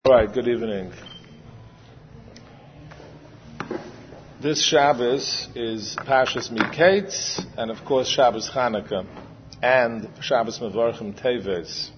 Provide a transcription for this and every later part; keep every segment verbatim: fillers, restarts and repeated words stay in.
All right, good evening. This Shabbos is Parshas Miketz, and of course Shabbos Chanukah, and Shabbos Mevarchim Teves.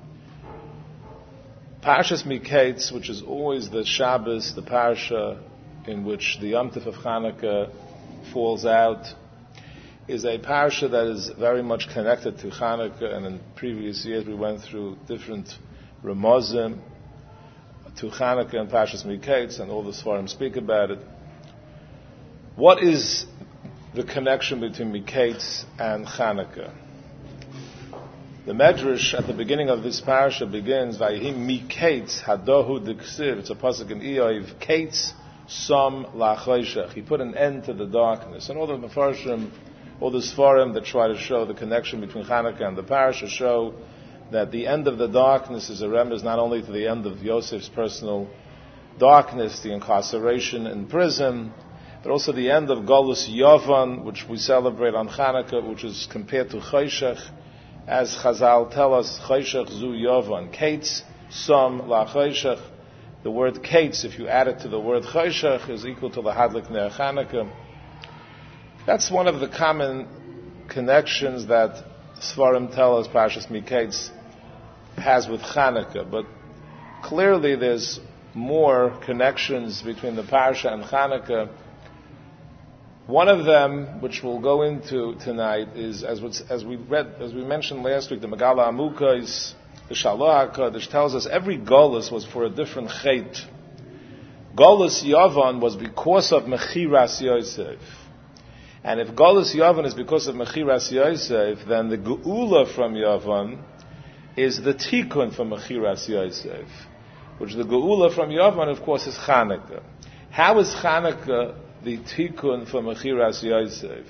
Parshas Miketz, which is always the Shabbos, the Parsha in which the Yom Tov of Chanukah falls out, is a Parsha that is very much connected to Chanukah, and in previous years we went through different Ramazim to Chanukah and Parshas Miketz, and all the Sfarim speak about it. What is the connection between Miketz and Chanukah? The Medrash at the beginning of this Parsha begins, Vayhi Miketz Hadohu Diksiv. It's a pasuk in Eoiv, Ketz Som Lachoshech. He put an end to the darkness. And all the Mefarshim, all the Sfarim that try to show the connection between Chanukah and the Parsha show that the end of the darkness is a remnant not only to the end of Yosef's personal darkness, the incarceration in prison, but also the end of Golus Yovan, which we celebrate on Chanukah, which is compared to Choshech, as Chazal tell us, Choshech zu Yovan, Ketz Som la Choshech. The word Ketz, if you add it to the word Choshech, is equal to the Hadlik Ner Chanukah. That's one of the common connections that Sfarim tell us Parshas Miketz has with Chanukah, but clearly there's more connections between the Parsha and Chanukah. One of them, which we'll go into tonight, is as we, as we read, as we mentioned last week, the Megala Amukos, the Shalach HaKadosh tells us every Golus was for a different Chet. Golus Yavan was because of Mechiras Yosef. And if Golus Yavan is because of Mechiras Yosef, then the Geula from Yavan is the Tikkun from Mechiras Yosef, which the Geula from Yavan, of course, is Chanukah. How is Chanukah the Tikkun from Mechiras Yosef?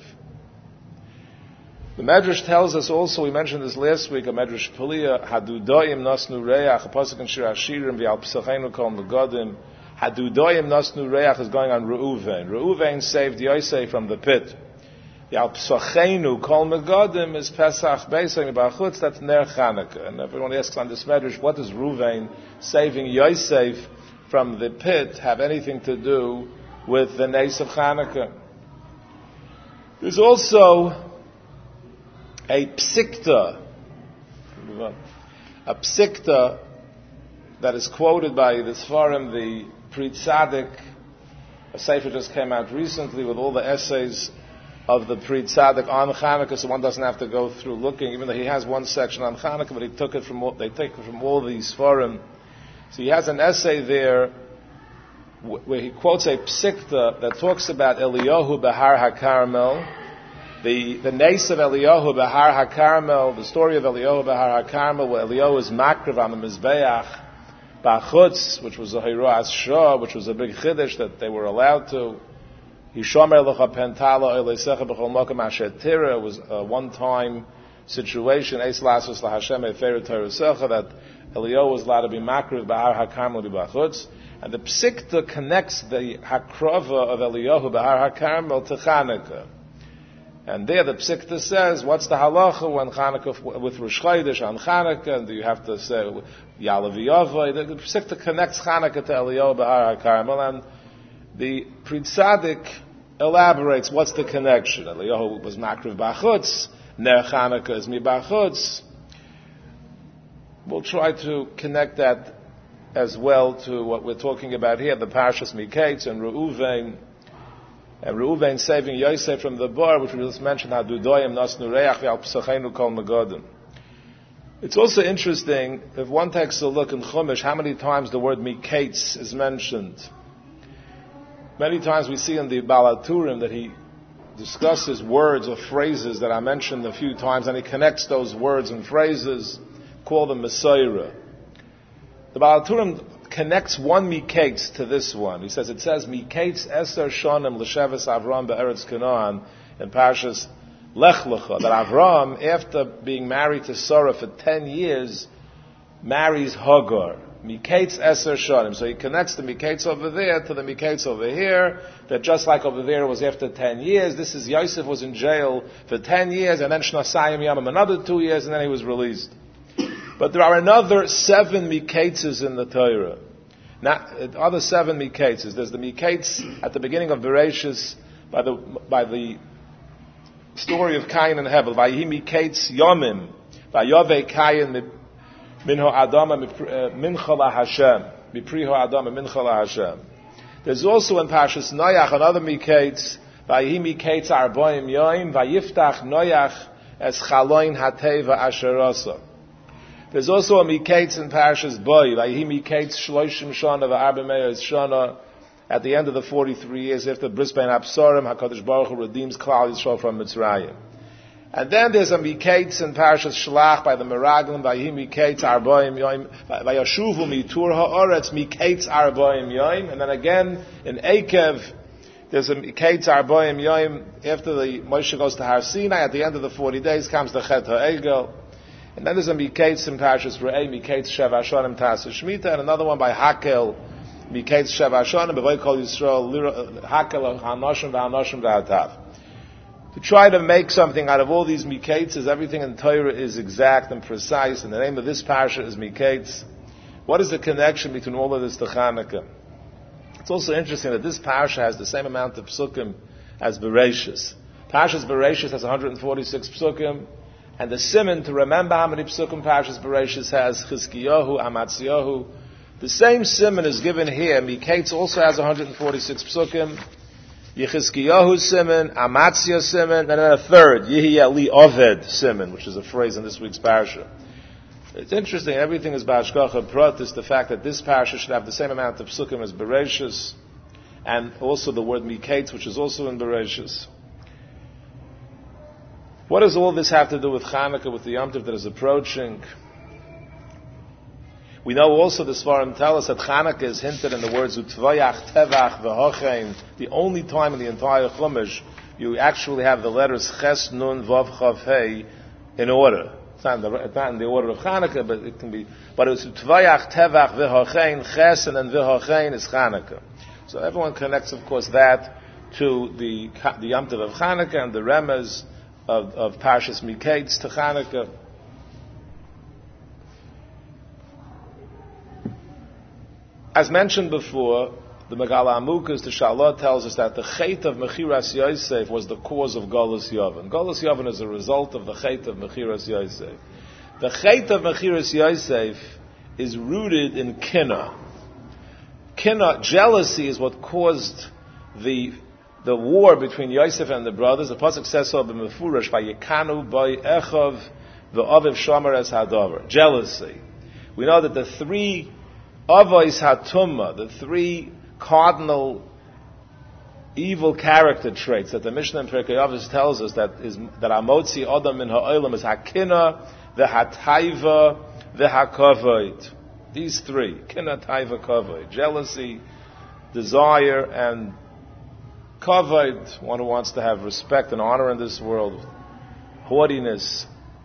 The Medrash tells us also, we mentioned this last week, a Medrash Paliya, Hadudoyim Nasnu Reach, a pasuk in Shir Hashirim, V'al Psachenu Kol Megadim. Hadudoyim Nasnu Reach is going on Reuven. Reuven saved Yosef from the pit. Yal Psachenu Kol Megadim is Pesach Beisay Bachutz, that's Ner Chanukah. And everyone asks on this Medrash, what does Reuven saving Yosef from the pit have anything to do with the Nes of Chanukah? There's also a Psikta, a Psikta that is quoted by the Sfarim, the Pri Tzadik. A sefer just came out recently with all the essays of the Pri Tzadik on Chanukah, so one doesn't have to go through looking, even though he has one section on Chanukah, but he took it from all, they take it from all these Sfarim. So he has an essay there where he quotes a Psikta that talks about Eliyahu Behar HaKarmel, the the Nes of Eliyahu Behar HaKarmel, the story of Eliyahu Behar HaKarmel, where Eliyahu is makriv on the Mizbeach Bachutz, which was a Hiras Shah, which was a big chiddush that they were allowed to. Hishomer Lecha Pentala Eileisecha B'chol Mokem Asher Tira. It was a one-time situation, Eis Lasos LaHashem Efer Torasecha, that Eliyahu was allowed to be makriv Behar HaKarmel B'Bachutz. And the Psikta connects the Hakrava of Eliyahu Behar HaKarmel to Chanukah. And there the Psikta says, what's the halacha when Chanukah, with Rosh Chodesh on Chanukah, and do you have to say Yalav Yavai? The, the Psikta connects Chanukah to Eliyahu Behar HaKarmel, and the Pri Tzadik elaborates what's the connection. Eliyahu was Makriv Bachutz, Ner Chanukah is Mi Bachutz. We'll try to connect that as well to what we're talking about here, the Parshas Miketz and Reuven. And Reuven saving Yosef from the bar, which we just mentioned, Hadudoyim Nasnu Reach V'al Psachenu Kol Megadim. It's also interesting, if one takes a look in Chumash, how many times the word Miketz is mentioned. Many times we see in the Balaturim that he discusses words or phrases that I mentioned a few times, and he connects those words and phrases, call them Messiah. The Balaturim connects one Miketz to this one. He says, it says, Miketz Eser Shonim L'Sheves Avram Be'eretz Canaan in Parshas Lech Lecha, that Avram, after being married to Sarah for ten years, marries Hagar. Miketz Eser Shonim. So he connects the Miketz over there to the Miketz over here, that just like over there was after ten years, this is Yosef was in jail for ten years, and then Shnasayim Yamim another two years, and then he was released. But there are another seven Miketzes in the Torah. Not, the other seven Mikates. There's the Mikates at the beginning of Bereshis by the by the story of Cain and Hevel. Vayihi Mikates Yomim. Vayove Cain minho Adama mincha la Hashem. Mipriho Adama mincha la Hashem. There's also in Parshas Noach another Mikates. Vayihi Mikates Arboim Yoim. Vayiftach Noach es Chaloin Hateva Asherasa. There's also a Mikates in Parashas Boi. Vayihi Mikates Shloishim Shana v'Arba Me'os Shana. At the end of the forty-three years after Bris Bein Absarim, HaKadosh Baruch Hu redeems Klal Yisrael from Mitzrayim. And then there's a Mikates in Parashas Shlach by the Meraglim. Vayihi Mikates Arboim Yoim. Vayashuvu Mitur Ha'oretz Mikates Arboim Yoim. And then again in Ekev, there's a Mikates Arboim Yoim. After the Moshe goes to Har Sinai, at the end of the forty days comes the Chet HaEgel. And then there's a Mikates in Parashas Re'eh, Mikates Shev Hashanim Tasa Shemitah, and another one by Hakel, Mikates Shev Hashanim, B'vay Kol Yisrael, Hakel HaNoshim V'Hanoshim V'Hatav. To try to make something out of all these Mikates, everything in Torah is exact and precise, and the name of this parasha is Mikates. What is the connection between all of this to Chanukah? It's also interesting that this parasha has the same amount of psukim as Bereshis. Parashas Bereshis has one hundred forty-six psukim, and the siman to remember how many psukim Parashas Bereshis has, Chizkiyahu, Amatzyahu. The same siman is given here. Mikates also has one hundred forty-six psukim. Yechizkiyahu siman, Amatzia siman, and then a third, Yehi Li Oved siman, which is a phrase in this week's parasha. It's interesting, everything is Ba'ashkacha Pratis, the fact that this parasha should have the same amount of psukim as Bereshis, and also the word Mikates, which is also in Bereshis. What does all this have to do with Chanukah, with the Yom Tov that is approaching? We know also the Svarim tell us that Chanukah is hinted in the words Utvayach, Tevach, V'hochein. The only time in the entire Chumash you actually have the letters Ches, Nun, Vav, Chav, Hei in order. It's not in the, it's not in the order of Chanukah, but it can be. But it's Utvayach, Tevach, V'hochein, Ches, and then V'hochein is Chanukah. So everyone connects, of course, that to the the Yom Tov of Chanukah and the Remez of, of Parshas Mikates to Chanukah. As mentioned before, the Megala Amukas, the Shalah tells us that the Chet of Mechiras Yosef was the cause of Golus Yavin. Golus Yavin is a result of the Chet of Mechiras Yosef. The Chet of Mechiras Yosef is rooted in Kinna. Kinna, jealousy, is what caused the the war between Yosef and the brothers. The pasuk says so b'mefurash, "Vayikanu by Echav v'Aviv Shomer es Hadavar." Jealousy. We know that the three Avos Hatumma, the three cardinal evil character traits that the Mishnah in Pirkei Avos tells us that is that Amotzi Adam min ha'olam is Hakina, the Hataiva, the Hakavod. These three, Kina, Taiva, Kavod, jealousy, desire, and Kavod, one who wants to have respect and honor in this world, haughtiness.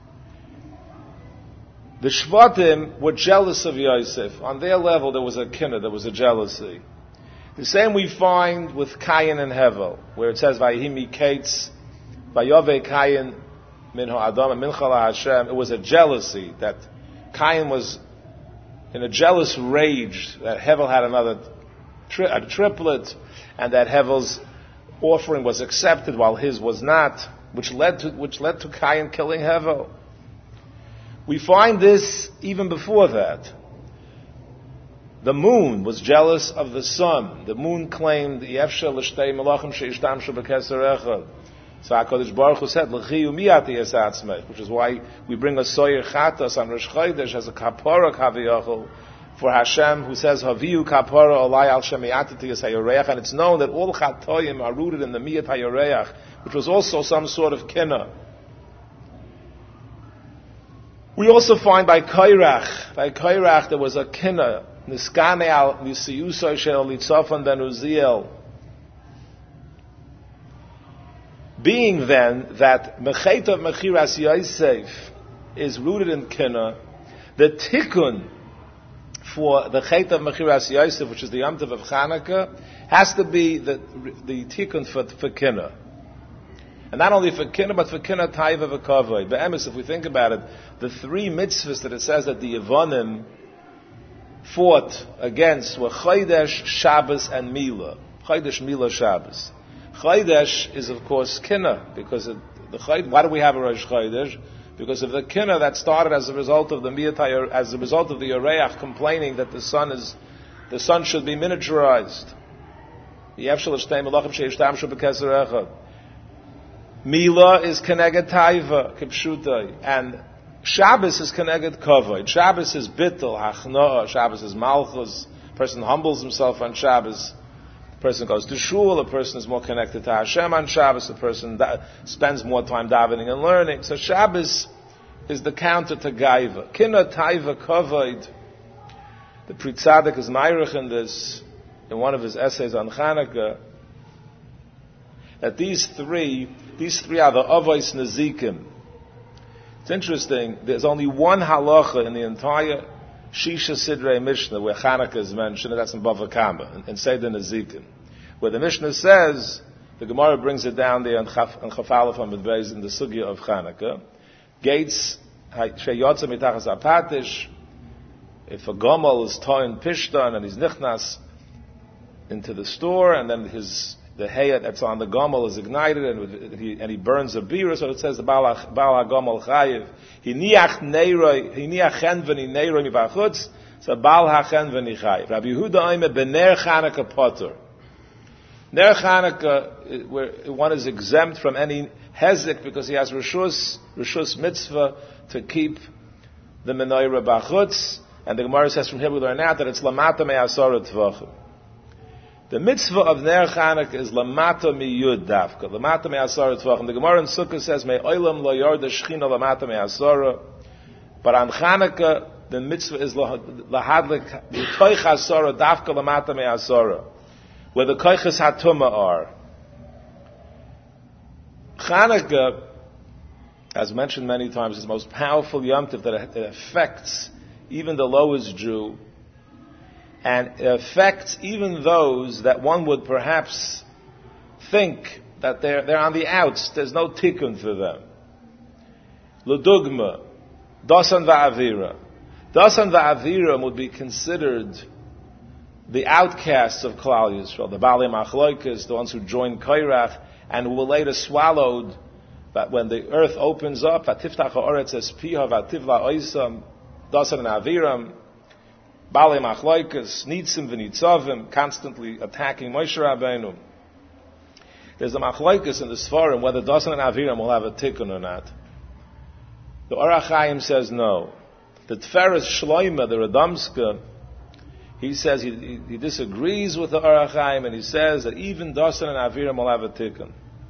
The Shvatim were jealous of Yosef. On their level, there was a kinna, there was a jealousy. The same we find with Cain and Hevel, where it says, "Vayihi Mikates, Vayove Cain minho Adam mincha la Hashem." It was a jealousy that Cain was in a jealous rage that Hevel had another tri- a triplet, and that Hevel's offering was accepted while his was not, which led to which led to Cain killing Hevel. We find this even before that. The moon was jealous of the sun. The moon claimed, "Yefshel l'shtei melachim sheishtamshu b'keser echad." So HaKadosh Baruch Hu said, "L'chiyu miyati es atzmech," which is why we bring a soyer chatas on Rosh Chodesh as a kapara kaviyachol for Hashem, who says, "Haviyu kapara olai al shemiyati es hayoreach," and it's known that all chatoyim are rooted in the miyat hayoreach, which was also some sort of kinna. We also find by Kairach, by Kairach there was a kinna, niskane al nisiyuso shel litzafan ben Uziel. Being then that Mechet of Mechiras Yosef is rooted in kinna, the tikkun for the Chet of Mechiras Yosef, which is the Yom Tov of Chanukah, has to be the, the tikkun for, for kinna. And not only for kinna, but for kinna taiva v'kavod. Be'emes, if we think about it, the three mitzvahs that it says that the Yevonim fought against were Chodesh, Shabbos, and Mila. Chodesh, Mila, Shabbos. Chodesh is, of course, Kinna, because it, the Chodesh, why do we have a Rosh Chodesh? Because of the Kinna that started as a result of the Miyatay, as a result of the Yoreach complaining that the sun is, the sun should be miniaturized. Mila is Keneged Taiva, Kipshutai, and Shabbos is Keneged Kavod. Shabbos is Bittel, Hachnoah, Shabbos is Malchus. A person humbles himself on Shabbos. A person goes to shul, a person is more connected to Hashem on Shabbos, a person da- spends more time davening and learning. So Shabbos is the counter to Gaiva. Kina Taiva Kavod. The Pri Tzadik is Meirich in this, in one of his essays on Chanukah, that these three, these three are the Avos Nezikim. It's interesting, there's only one halacha in the entire Shisha Sidrei Mishnah where Chanukah is mentioned, and that's in Bava Kama, in Seder Nezikim, where the Mishnah says, the Gemara brings it down there in Chaf Aleph Amud Beis in the Sugya of Chanukah, gates, Sheyotza Mitachas Apatish, if a Gomel is toin Pishtan and he's nichnas into the store, and then his the hay that's on the gomel is ignited, and he, and he burns a beer. So it says the Baal HaGomel Chayiv. He niach neiroi, he niach chen v'ni neiroi mivachutz. So Baal HaChen v'ni Chayiv. Rabbi Yehuda Oime bener Chanukah potter. Ner Chanukah, where one is exempt from any hezek because he has rishus, rishus mitzvah to keep the menorah bachutz. And the Gemara says from here we learn out that it's lamata me'asara tvachim. The mitzvah of Ner Chanukah is lamata miyud dafka, lamata me'asara tvachim. The Gemara in Sukkah says me'olam lo yorda shechina lamata me'asara. But on Chanukah, the mitzvah is lahadlik koich asara dafka lamata me'asara, where the koiches hatuma are. Chanukah, as mentioned many times, is the most powerful Yom Tov that it affects even the lowest Jew, and it affects even those that one would perhaps think that they're, they're on the outs, there's no tikkun for them. L'dugma, Dasan va'avira. Dasan va'avira would be considered the outcasts of Klal Yisrael, the Baalei Machloikis, the ones who joined Kairach, and who were later swallowed, but when the earth opens up, v'tiftach ha'oretz es piha v'tivla oisam, Dasan and Aviram, Baalei Machloikis, Nitzim v'Nitzavim, constantly attacking Moshe Rabbeinu. There's a Machloikis in the Sfarim whether Dasan and Aviram will have a tikkun or not. The Orach Chaim says no. The Tferes Shloime, the Radomska, he says he, he, he disagrees with the Orach Chaim, and he says that even Dasan and Aviram will have a tikkun.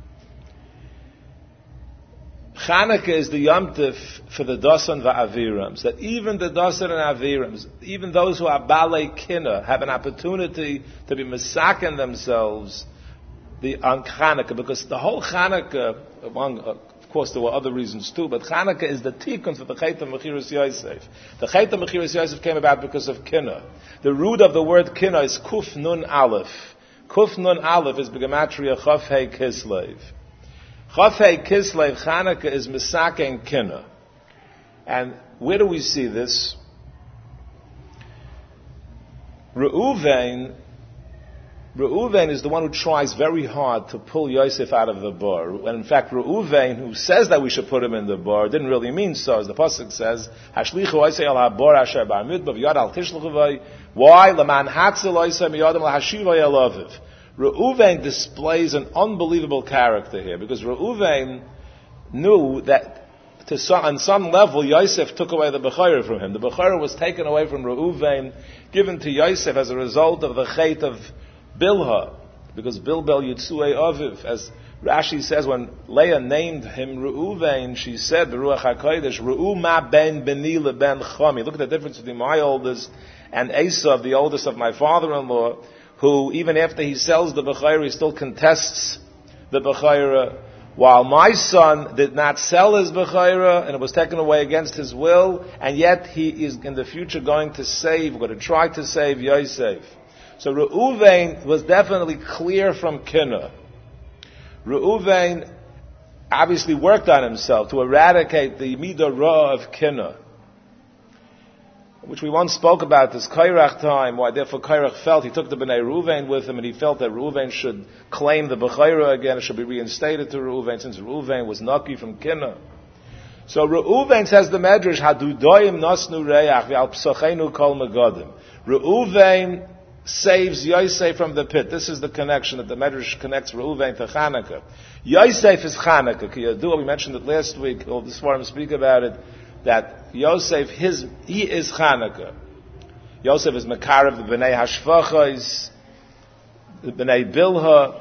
Chanukah is the Yom Tov for the Dasan va'avirams. That even the Dasan and Avirams, even those who are Baalei Kinna, have an opportunity to be mesaken themselves the, on Chanukah, because the whole Chanukah, among, uh, of course there were other reasons too, but Chanukah is the tikkun for the Chet HaMechiras Yosef. The Chet HaMechiras Yosef came about because of Kinna. The root of the word Kinna is Kuf Nun Aleph. Kuf Nun Aleph is B'gematria Chaf Hei Kislev. Chafei Kislev Chanukah is Misaken Kinna. And where do we see this? Reuven, Reuven is the one who tries very hard to pull Yosef out of the bar. And in fact, Reuven, who says that we should put him in the bar, didn't really mean so. As the pasuk says, Hashlichu Yosef al habar asher bar midbar v'yad al tishlchu. Why? L'man hatzel Yosef miyadam lahashiva yelaviv. Reuven displays an unbelievable character here, because Reuven knew that to some, on some level Yosef took away the Bechorah from him. The Bechorah was taken away from Reuven, given to Yosef as a result of the Chet of Bilhah, because Bilbel Yitzuei Aviv, as Rashi says, when Leah named him Reuven, she said, the Ruach HaKodesh, Reu ma ben beni leben chami. Look at the difference between my oldest and Esav, the oldest of my father-in-law, who, even after he sells the Bechorah, he still contests the Bechorah, while my son did not sell his Bechorah, and it was taken away against his will, and yet he is in the future going to save, going to try to save Yosef. So Reuven was definitely clear from Kinna. Reuven obviously worked on himself to eradicate the Midah Ra of Kinna. which we once spoke about, this Kairach time, why therefore Kairach felt, he took the Bnei Reuven with him, and he felt that Reuven should claim the Bechira again, it should be reinstated to Reuven, since Reuven was Naki from Kinna. So Reuven says the Medrash, Hadudoyim nosnu reach, v'al psochenu kol megodim. Reuven saves Yosef from the pit. This is the connection that the Medrash connects Reuven to Chanukah. Yosef is Chanukah. Kiyadua, we mentioned it last week, all this forum speak about it, that Yosef, his, he is Chanukah. Yosef is Makarav, the Bnei Hashvachos, the Bnei Bilha.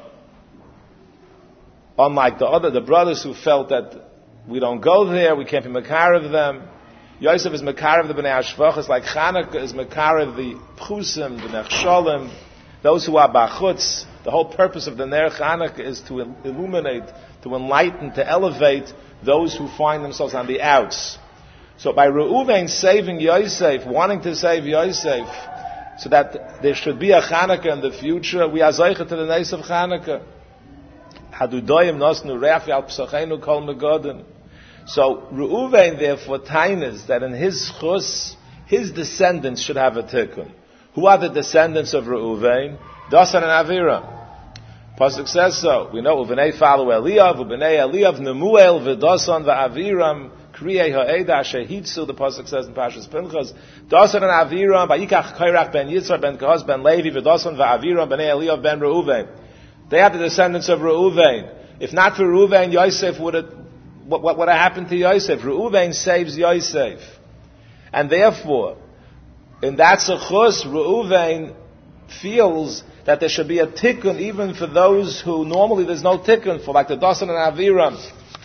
Unlike the other, the brothers who felt that we don't go there, we can't be Makarav them. Yosef is Makarav the Bnei Hashvachos, like Chanukah is Makarav the Pchusim, the Nechsholim, those who are Bachutz. The whole purpose of the Ner Chanukah is to illuminate, to enlighten, to elevate those who find themselves on the outs. So by Reuven saving Yosef, wanting to save Yosef, so that there should be a Chanukah in the future, we are Zeicha to the Nes of Chanukah. Hadudoyim nosnu reach al psochenu kol megodim. So Reuven therefore tainas that in his chus, his descendants should have a tikkun. Who are the descendants of Reuven? Dasan and Aviram. Pasuk says so. We know Uvenei follow Eliyav, Uvenei Eliyav Nemuel v'Dasan v'Aviram kriyei ha'eda shehitzu. The pasuk says in Parshas Pinchas, Dasan and Aviram v'yikach Kairach ben Yitzhak ben Kahaz ben Levi v'Dasan v'Aviram b'nei Eliyav ben Reuven. They are the descendants of Reuven. If not for Reuven, Yosef would have. What, what would have happened to Yosef? Reuven saves Yosef, and therefore, in that sechus, Reuven feels that there should be a tikkun even for those who normally there's no tikkun for, like the Dasan and Aviram.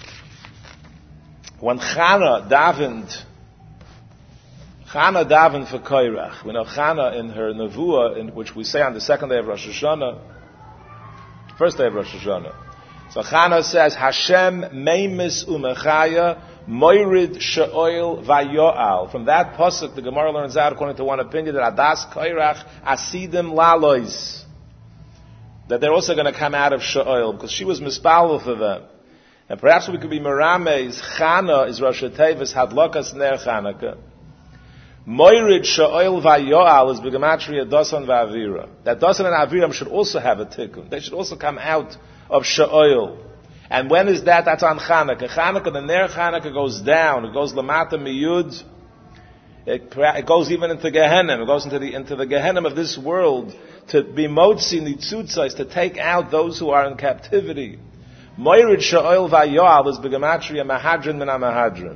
When Chana davened, Chana davened for Kairach. We know Chana in her nevuah, in which we say on the second day of Rosh Hashanah, first day of Rosh Hashanah. So Chana says, Hashem meimis umechaya moirid she'oil vayo'al. From that pasuk, the Gemara learns out, according to one opinion, that Adas Kairach asidim lalois. That they're also going to come out of she'oil, because she was mispalel for them. And perhaps we could be merameis, Chana is Rosh Tevis hadlokas ner Chanukah. Moirid she'oil vayo'al is begematria Dasan v'Avira. That Dasan and Aviram should also have a tikkun. They should also come out of she'oil. And when is that? That's on Chanukah. Chanukah, the Ner Chanukah goes down. It goes lamata miyud. It, it goes even into Gehenna. It goes into the into the Gehenna of this world to be motzi nitzutzais, to take out those who are in captivity. Moirid she'oil vayo'al is begematria mahadrin min mahadrin.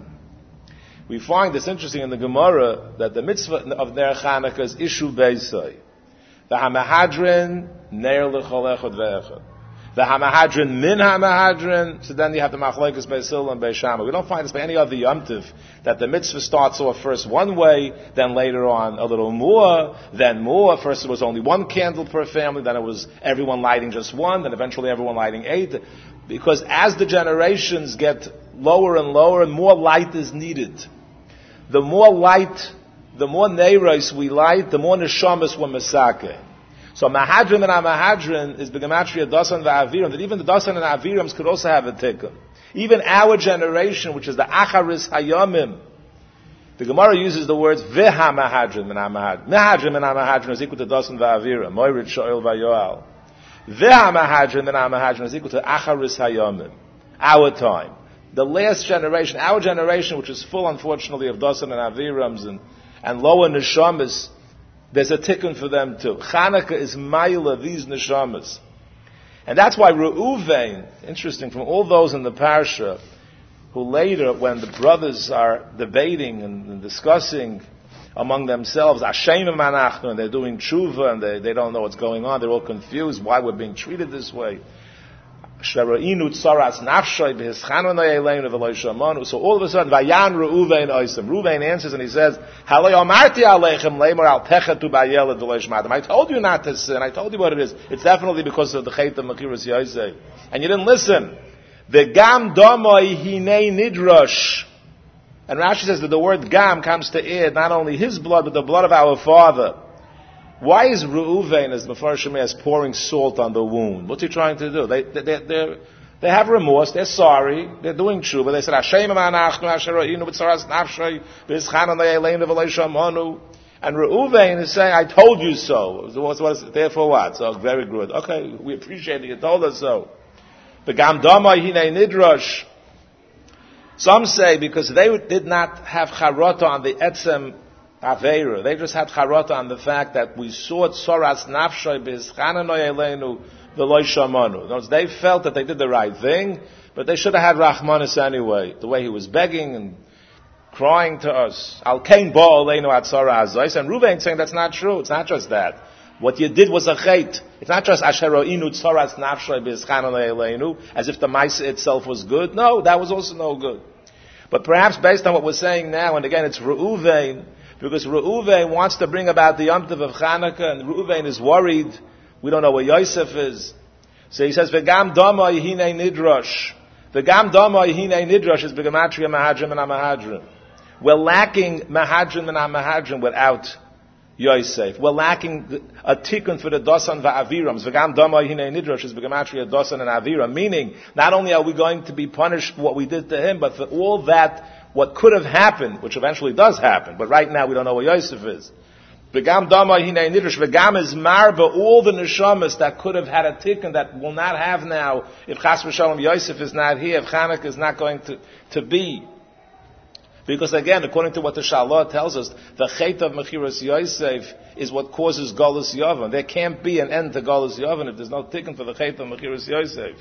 We find this interesting in the Gemara that the mitzvah of Ner Chanukah is ishu beisai. The hamahadrin ner l'chol echad ve'echad. The hamahadrin min hamahadrin. So then you have the machlokes Beis Hillel and Beis Shammai. We don't find this by any other Yom Tov that the mitzvah starts off first one way, then later on a little more, then more. First it was only one candle per family, then it was everyone lighting just one, then eventually everyone lighting eight. Because as the generations get lower and lower, more light is needed. The more light, the more neiros we light, the more neshamas we're mesakeh. So mahadrin and amahadrin is begematria Dasan v'Aviram, that even the Dasan and Avirams could also have a tikkun. Even our generation, which is the Acharis Hayamim, the Gemara uses the words v'ha mahadrin and amahadrin. Mahadrin and amahadrin is equal to Dasan v'Aviram, moirid she'oil vayo'al. V'ha mahadrin and amahadrin is equal to Acharis Hayamim, our time. The last generation, our generation, which is full, unfortunately, of Dasan and Avirams and, and lower neshamas, there's a tikkun for them too. Chanukah is ma'ila, these neshamas. And that's why Reuven, interesting, from all those in the parsha, who later, when the brothers are debating and, and discussing among themselves, Ashem manachnu, and they're doing tshuva, and they, they don't know what's going on, they're all confused, why we're being treated this way. So all of a sudden, Vayan Reuven oisem. Reuven answers and he says, I told you not to sin. I told you what it is. It's definitely because of the chait of Mechiras Yosef. And you didn't listen. The gam domoi hinei nidrosh. And Rashi says that the word gam comes to add not only his blood, but the blood of our father. Why is Reuven, as the Mefarshim is, pouring salt on the wound? What's he trying to do? They, they, they're, They have remorse, they're sorry, they're doing tshuva. They said, Hashem anachnu asher ra'inu b'tzaras nafshay b'yischanu le'eleinu v'lo shamanu. And Reuven is saying, I told you so. What's, what's, therefore what? So very good. Okay, we appreciate it. You told us so. V'gam damai hinei nidrash. Some say because they did not have charata on the etzem aveira. They just had charata on the fact that we saw tzaras nafshay b'yischanu le'eleinu v'lo shamanu. In other words, they felt that they did the right thing, but they should have had rachmanis anyway. The way he was begging and crying to us. Al kain bo aleinu atzara azos. And Reuven saying that's not true. It's not just that. What you did was a chait. It's not just asher ro'inu tzaras nafshay b'yischanu le'eleinu, as if the ma'aseh itself was good. No, that was also no good. But perhaps based on what we're saying now, and again it's Reuven, because Reuven wants to bring about the Yom Tov of Chanukah, and Reuven is worried. We don't know where Yosef is. So he says, V'gam damai hinei nidrash. V'gam damai hinei nidrash is b'gematria mahadrim and amahadrim. We're lacking mahadrim and amahadrim without Yosef. We're lacking a tikkun for the dosan va'aviram. V'gam damai hinei nidrash is b'gematria dosan and aviram. Meaning, not only are we going to be punished for what we did to him, but for all that, what could have happened, which eventually does happen, but right now we don't know where Yosef is. V'gam damai hinei nidrash. V'gam is marba all the neshamas that could have had a tikkun that will not have now if Chas v'Shalom Yosef is not here, if Chanukah is not going to, to be. Because again, according to what the Shalah tells us, the chait of Mechiras Yosef is what causes Golus Yavan. There can't be an end to Golus Yavan if there's no tikkun for the chait of Mechiras Yosef.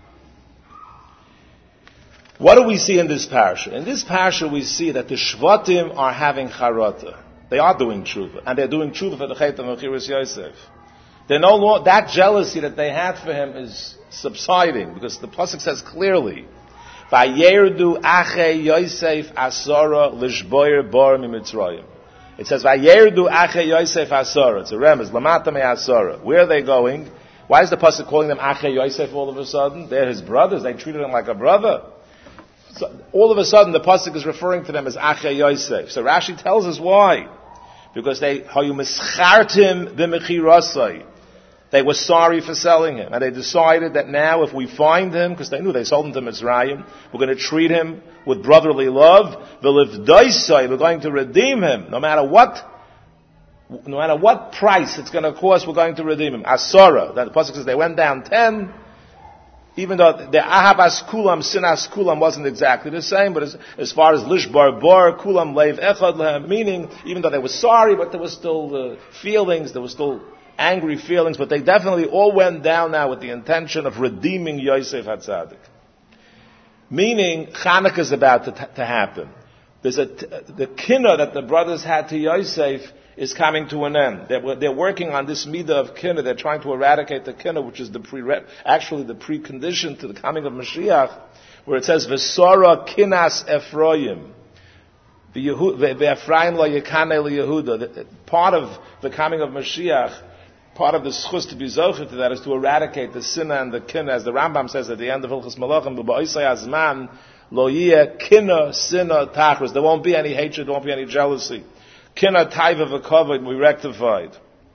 What do we see in this parasha? In this parasha we see that the Shvatim are having charata. They are doing tshuva, and they're doing tshuva for the chait of Mechiras Yosef. They're no longer, that jealousy that they had for him is subsiding, because the pasuk says clearly, "Vayerdu ache Yosef asara lishboyer bar mimitzrayim." It says, "Vayerdu ache Yosef asara." It's a remez, lamata me asara. Where are they going? Why is the pasuk calling them ache Yosef all of a sudden? They're his brothers. They treated him like a brother. So all of a sudden, the pasuk is referring to them as ache Yosef. So Rashi tells us why. Because they hayu mischartim b'mechirasai. They were sorry for selling him, and they decided that now, if we find him, because they knew they sold him to Mitzrayim, we're going to treat him with brotherly love. V'livdaisai, we're going to redeem him, no matter what, no matter what price it's going to cost. We're going to redeem him. Asara. That the pasuk says they went down ten. Even though the ahabas kulam, sinas kulam wasn't exactly the same, but as, as far as lishbar bar, kulam leiv echad lehem, meaning, even though they were sorry, but there were still uh, feelings, there were still angry feelings, but they definitely all went down now with the intention of redeeming Yosef HaTzadik. Meaning, Chanukah is about to, t- to happen. There's a, t- the kinnah that the brothers had to Yosef is coming to an end. They're, they're working on this midah of kinnah. They're trying to eradicate the kinnah, which is the pre, actually the precondition to the coming of Mashiach, where it says, V'sora kinas Ephraim. V'Ephraim lo yekane Yehuda. Part of the coming of Mashiach, part of the schus to be zocher to that is to eradicate the sinna and the kinnah, as the Rambam says at the end of Hilchos Malachim, B'ba'isai azman lo yeh kinnah sinna tachris. There won't be any hatred, there won't be any jealousy. Kinnah taiva v'kavod, we rectified.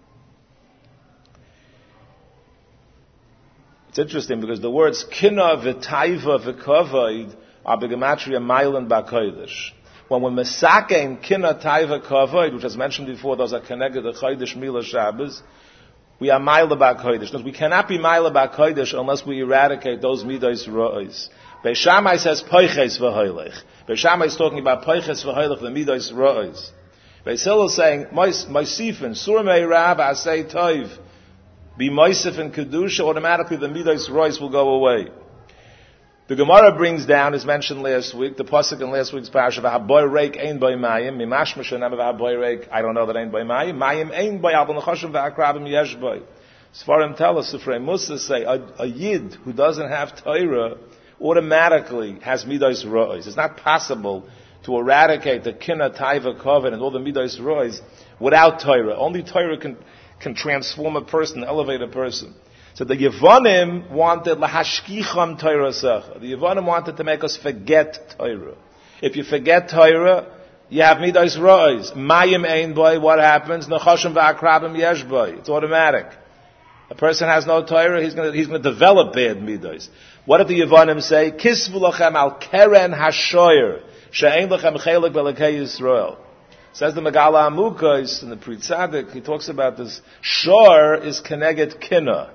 It's interesting because the words kinnah v'taiva v'kavod are b'gematria mailan ba'kodesh. When we're mesakein kinnah taiva kavod, which was mentioned before, those are connected to chodesh milah Shabbos, we are Maila Ba'Kodesh. We cannot be Maila Ba'Kodesh unless we eradicate those midos ra'os. Beis Shammai says Poiches v'hoilech. Beis Shammai is talking about Poiches v'hoilech, the midos ra'os. Beis Hillel is saying Moisifin Sur Meirav Asay Toiv. Be Moisif and Kedusha, automatically the midos ra'os will go away. The Gemara brings down, as mentioned last week, the pasuk in last week's parasha, "V'haboy reik ein by mayim." Mimash m'shanem v'haboy reik. I don't know that ein by mayim. Mayim ein by abel nechoshem v'akrabim yesh by. Sfarim tell us, Sifrei Musa say, a, a yid who doesn't have Torah automatically has midos rois. It's not possible to eradicate the kinnah, taiva, kavod, and all the midos rois without Torah. Only Torah can can transform a person, elevate a person. So the Yevonim wanted lahashkicham Torah secha. The Yevonim wanted to make us forget Torah. If you forget Torah, you have midos rois. Mayim ein boy. What happens? Nechoshem va'akrabim yesh boy. It's automatic. A person has no Torah, he's going to, he's going to develop bad midos. What did the Yevonim say? Kisvu lachem al keren hashoyer, she'ein lachem chelik belekei Yisrael. Says the Megala Amukos in the Pri Tzadik, he talks about this. Shor is keneged kina.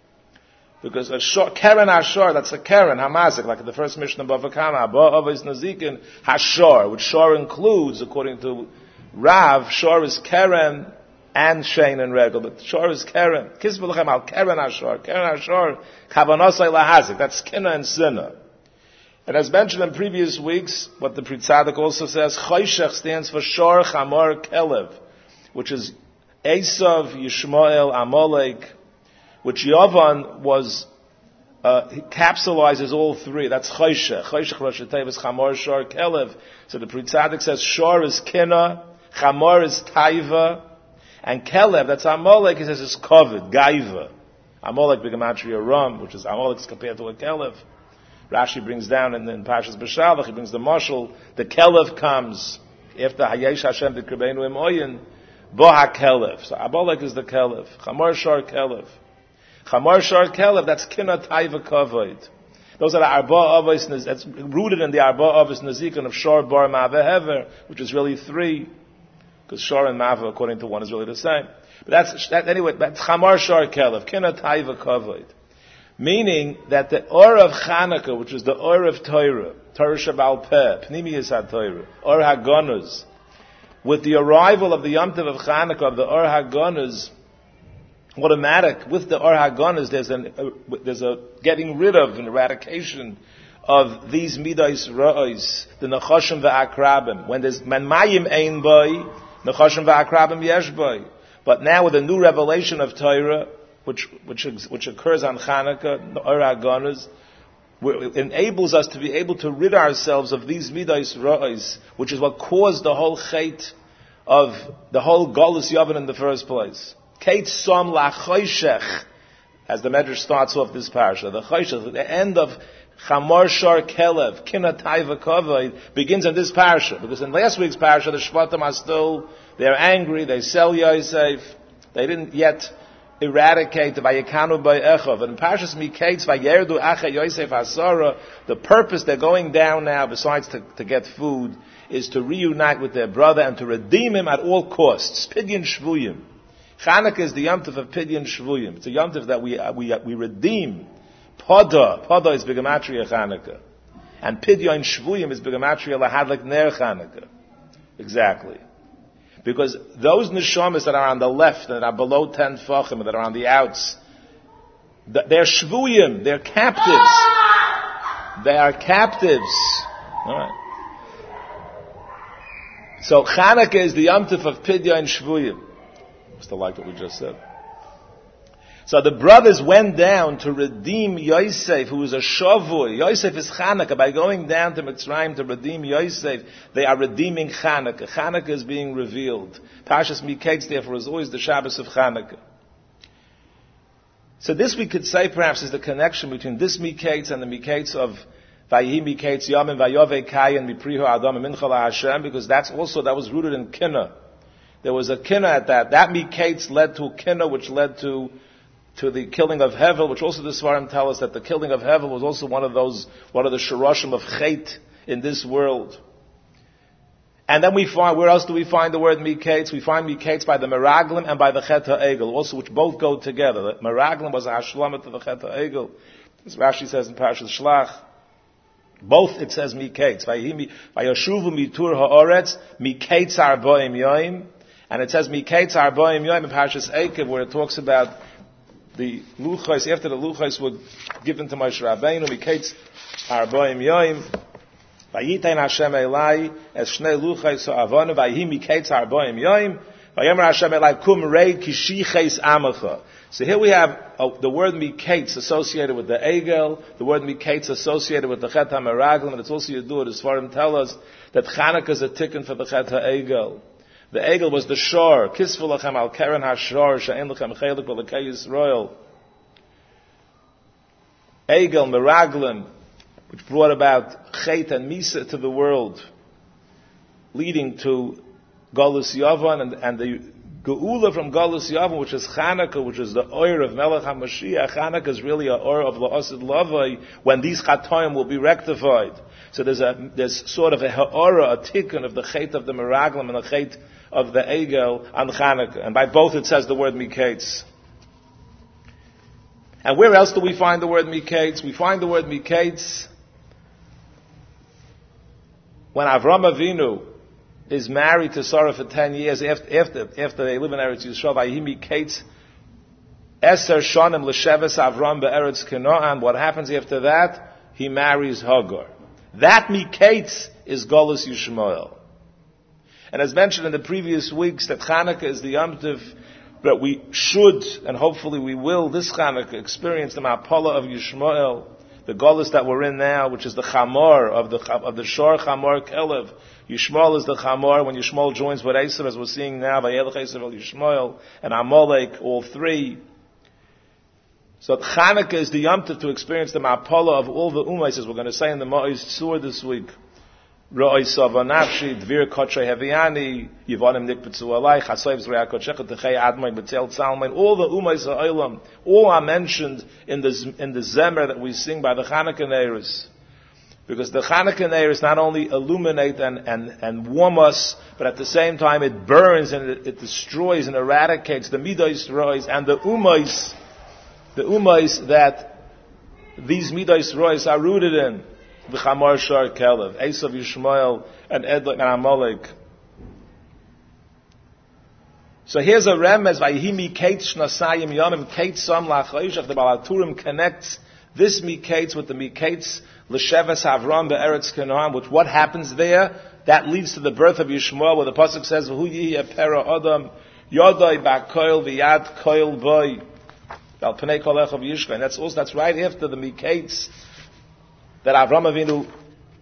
Because a shor, keren hashor, that's a keren, hamazik, like in the first Mishnah Bava Kama, ba'avos nazikin, hashor, which shor includes, according to Rav, shor is keren and shein and regel, but shor is keren. Kisvu lachem al keren hashor, keren hashor, kavanosai lahazik, that's kina and sinna. And as mentioned in previous weeks, what the Pri Tzadik also says, Choshech stands for Shor Chamor Kelev, which is Esav, Yishmael, Amalek, which Yavan was, uh, he capsulizes all three. That's Choshech. Choshech Rosh Tevis Chamor Shor Kelev. So the Pri Tzadik says Shor is Kina, Chamor is Taiva, and Kelev, that's Amalek, he says is Kovid, Gaiva. Amalek Bigamatria Ram, which is Amalek is compared to a Kelev. Rashi brings down in, in Parshas B'Shalach, he brings the mashal, the Kelev comes after Hayesh Hashem B'Kribenu Im Oyin, Bo HaKelev. So Amalek is the Kelev. Chamor Shor Kelev. Chamor Shor Kelev, that's Kina Taiva Kavod. Those are the Arba Avos, that's rooted in the Arba Avos Nazikon of Shor, Bar, Mava, Hever, which is really three, because Shor and Mava, according to one, is really the same. But that's, that, anyway, that's Chamor Shor Kelev, Kina Taiva Kavod. Meaning that the Or of Chanukah, which is the Or of Torah, Torah Shabal Peh, Pnimiyus HaTorah, Or HaGonuz, with the arrival of the Yom Tov of Chanukah, of the Or HaGonuz, automatic, with the Or HaGonuz, there's, an, uh, there's a getting rid of, an eradication of these Midas Ra'os, the Nechoshim V'Akrabim. When there's Manmayim Ein Boi, Nechoshim V'Akrabim Yesh Boi. But now with the new revelation of Torah, which which which occurs on Chanukah, the Or HaGonuz, enables us to be able to rid ourselves of these midas ra'os, which is what caused the whole chait of the whole Golus Yavin in the first place. Kate som la choshech, as the Medrash starts off this parasha. The choshech, the end of Chamor Shor Kelev, Kina Taiva Kavod, begins in this parasha. Because in last week's parasha, the Shvatim are still, they're angry, they sell Yosef, they didn't yet eradicate the Vayikanu by Echov. And in Parshas Miketz, Vayerdu Acha Yosef Asara, the purpose they're going down now, besides to, to get food, is to reunite with their brother and to redeem him at all costs. Pidyon Shvuyim. Chanukah is the Yom Tov of Pidyon Shvuyim. It's a Yom Tov that we, uh, we, uh, we redeem. Poda. Poda is Begamatria Chanukah. And Pidyon Shvuyim is Begamatria Lahadlik Ner Chanukah. Exactly. Because those neshamas that are on the left, that are below ten fachim, that are on the outs, they're shvuyim, they're captives. They are captives. All right. So Chanukah is the Yom Tov of Pidyon and Shvuyim. Must have liked what we just said. So the brothers went down to redeem Yosef, who was a shavui. Yosef is Chanukah. By going down to Mitzrayim to redeem Yosef, they are redeeming Chanukah. Chanukah is being revealed. Parshas Miketz, therefore, is always the Shabbos of Chanukah. So this we could say, perhaps, is the connection between this Miketz and the Miketz of Vayihi Miketz Yom and Vayove Kayin Mipriho Adam and Mincha Hashem, because that's also, that was rooted in Kina. There was a Kina at that. That Miketz led to Kina, which led to to the killing of Hevel, which also the Svarim tell us that the killing of Hevel was also one of those, one of the Shirashim of Chet in this world. And then we find, where else do we find the word Miketz? We find Miketz by the Meraglim and by the Chet HaEgel, also, which both go together. The Meraglim was a Hashlamah to the Chet HaEgel. As Rashi says in Parashas Shlach, both it says Miketz. Vayashuvu mitur ha'oretz, Miketz arboim yoim. And it says Miketz arboim yoim in Parashas Eikev, where it talks about the luchos, after the luchos were given to Moshe Rabbeinu, Miketz arboim yoim, Vayitain Hashem Elai, es shnei luchos ha'avonu, Vayihi Miketz arboim yoim, Vayomer Hashem Elai, kum rei kishiches amecha. So here we have uh, the word Miketz associated with the Egel, the word Miketz associated with the Chet HaMeraglim, and it's also Yedua, the Svarim tell us that Chanukah is a tikkun for the Chet HaEgel. The Egel was the shor. Kisvu lachem al keren hashor, she'en lachem chelik v'lekei Yisrael. Egel, Meraglim, which brought about Chet and Misa to the world, leading to Golus Yavan and, and the Geula from Galus Yavon, which is Chanukah, which is the oir of Melech HaMashiach. Chanukah is really a oir of La'asid Lavai, when these Chatoim will be rectified. So there's a, there's sort of a ha'ora, a tikkun of the Chet of the Meraglim and the Chet of the Egel on Chanukah. And by both it says the word Miketz. And where else do we find the word Miketz? We find the word Miketz when Avram Avinu is married to Sarah for ten years after, after, after they live in Eretz Yisrael. Vayhi Miketz Eser Shonim L'Sheves Avram Be'eretz Canaan. What happens after that? He marries Hagar. That Miketz is Golus Yishmael. And as mentioned in the previous weeks, that Chanukah is the Yom Tov, but we should, and hopefully we will, this Chanukah experience the Ma'apala of Yishmael, the Golus that we're in now, which is the Chamor of the of the Shor Chamor Kelev. Yishmael is the Chamor. When Yishmael joins with Esav, as we're seeing now, Vayelech Esav El Yishmael and Amalek, all three. So Chanukah is the Yom Tov to experience the Ma'apala of all the Ummahs, as we're going to say in the Ma'is Tzur this week. Ro'oi Sava Nafshi, Dvir Kotrei Heviani, Yivonim Nikbetzu Alai, Chasoiv Zreya Kotshechet, Techei Admai, Betel Tzalmai, all the Ummahs Ha'olam, all are mentioned in the, in the Zemer that we sing by the Chanukah Neiros. Because the Chanukah Neiros not only illuminate and, and, and warm us, but at the same time it burns and it, it destroys and eradicates the Midos Rois and the Ummahs, the Ummahs that these Midos Rois are rooted in. The Chamor Shor Kelev, Esav Yishmael, and Edlek and Amalek. So here's a remez, Vayhi Miketz Shnasayim Yomim Ketz Sam Lachoshech. The Baal HaTurim connects this Miketz with the Miketz L'Sheves Avram Be'eretz Canaan, which what happens there? That leads to the birth of Yishmael, where the pasuk says, V'hu Yihi Pera Adam Yodai Ba'Koil V'Yad Koil Boy Al Pnei Kolech of Yishka. And that's also, that's right after the Miketz that Avram Avinu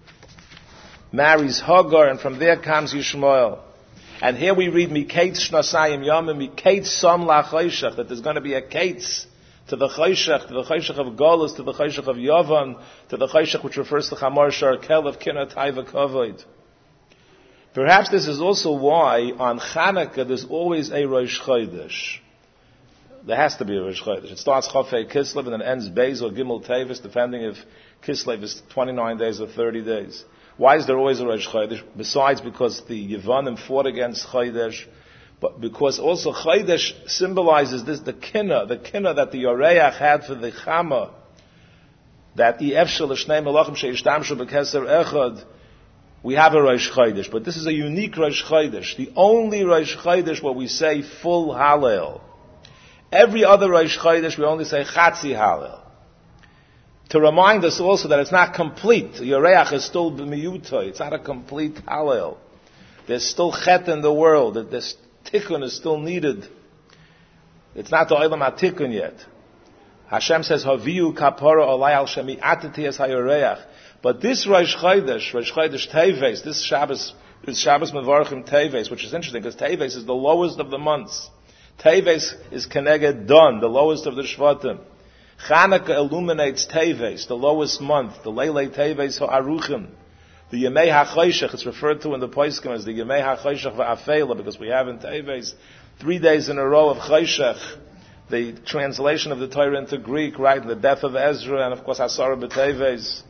marries Hagar, and from there comes Yishmael. And here we read Miketz Shnasayim Yomim, Miketz Sam Lachoshech, that there's going to be a Ketz to the Choshech, to the Choshech of Golus, to the Choshech of Yavan, to the Choshech which refers to Chamor Shor Kelev, Kinah Taiva Kavod. Perhaps this is also why on Chanukah there's always a Rosh Chodesh. There has to be a Rosh Chodesh. It starts Chafei Kislev and then ends Beis or Gimel Tevis, depending if Kislev is twenty-nine days or thirty days. Why is there always a Rosh Chodesh? Besides because the Yevanim fought against Chodesh, but because also Chodesh symbolizes this, the Kinnah, the Kinnah that the Yoreach had for the Chama, that the Efshel Shnei Melachim Sheishtamshu B'Keser Echad, we have a Rosh Chodesh, but this is a unique Rosh Chodesh, the only Rosh Chodesh where we say full Hallel. Every other Rosh Chodesh we only say Chatzi Hallel. To remind us also that it's not complete. Yoreach is still b'miyuta. It's not a complete Hallel. There's still Chet in the world. This Tikkun is still needed. It's not the Olam HaTikkun yet. Hashem says, Haviyu kapara olai al shemi atati es hayoreach. But this Rosh Chodesh, Rosh Chodesh Teves, this Shabbos, is Shabbos Mevarchim Teves, which is interesting because Teves is the lowest of the months. Teves is Keneged Don, the lowest of the Shvatim. Chanukah illuminates Teves, the lowest month, the Leilei Teves ha'aruchim. The Yemei HaChoshech, it's referred to in the Poskim as the Yemei HaChoshech va'afela, because we have in Teves three days in a row of Choshech, the translation of the Torah into Greek, right, the death of Ezra, and of course Asara b'Teves.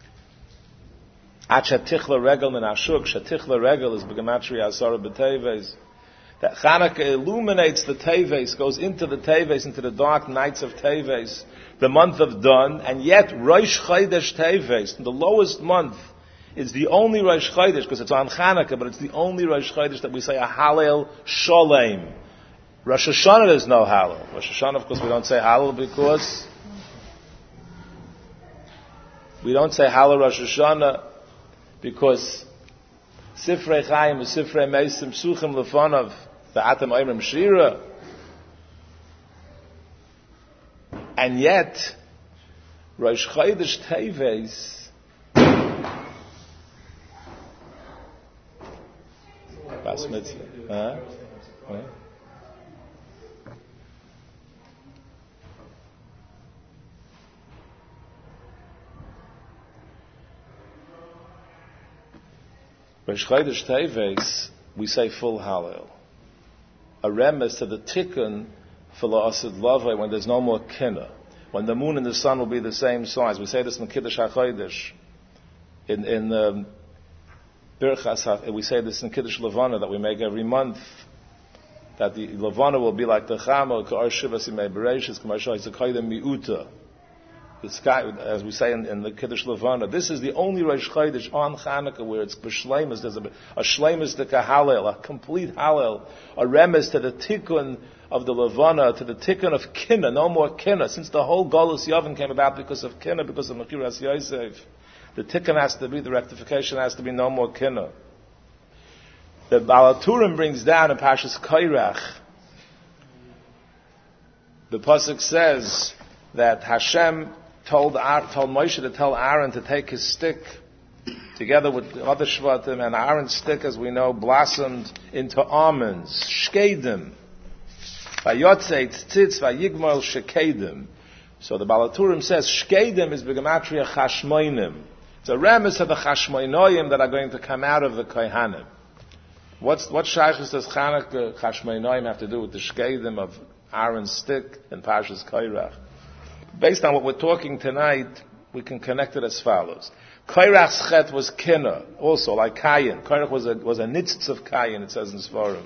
At Shetichla Regel min Ashuk, Shetichla Regel is B'gematria Asara b'Teves. That Chanukah illuminates the Teves, goes into the Teves, into the dark nights of Teves, the month of Dun, and yet Rosh Chodesh Teves, the lowest month, is the only Rosh Chodesh, because it's on Chanukah, but it's the only Rosh Chodesh that we say a Hallel Sholem. Rosh Hashanah there's no Hallel. Rosh Hashanah, of course, we don't say Hallel because we don't say Hallel Rosh Hashanah because Sifrei Chaim is Sifrei Meisim Suchim Lefonav, the Atam Oimrim Shira. And yet, Rosh Chodesh Teves Bas Mitzvah. Huh? Huh? Rosh Chodesh Teves, we say full Hallel. a remes to the tikkun for la'asid lavai when there's no more kinna. When the moon and the sun will be the same size. We say this in Kiddush HaChodesh. In, in um, Birchas, we say this in Kiddush Levana that we make every month. That the Levana will be like the Chama, K'ar Shivas Imei Bereshis, K'mar Shai Zakaydem Mi'uta. The sky, as we say in, in the Kiddush Levana, this is the only Rosh Chodesh on Chanukah where it's b'shleimus. There's a, a shleimus to Hallel, a complete Hallel, a remes to the tikkun of the Levana, to the tikkun of Kinna, no more Kinna. Since the whole Golus Yavin came about because of Kinna, because of Mechiras Yosef, the tikkun has to be, the rectification has to be no more Kinna. The Baal HaTurim brings down in Parshas Koirach, the pasuk says that Hashem told told Moshe to tell Aaron to take his stick together with the other Shvatim, and Aaron's stick, as we know, blossomed into almonds, shkedim. Vayotzei tzitz vayigmol shekedim. So the Baal HaTurim says shkedim is b'gematria chashmoinim. It's a remes of the chashmoinoyim that are going to come out of the kohanim. What's what shaychus does Chanukah chashmoinoyim have to do with the shkedim of Aaron's stick in Parshas Koirach? Based on what we're talking tonight, we can connect it as follows. Koirach's chet was kinna, also like Kayin. Koirach was a, was a nitzitz of Kayin, it says in Sfarim.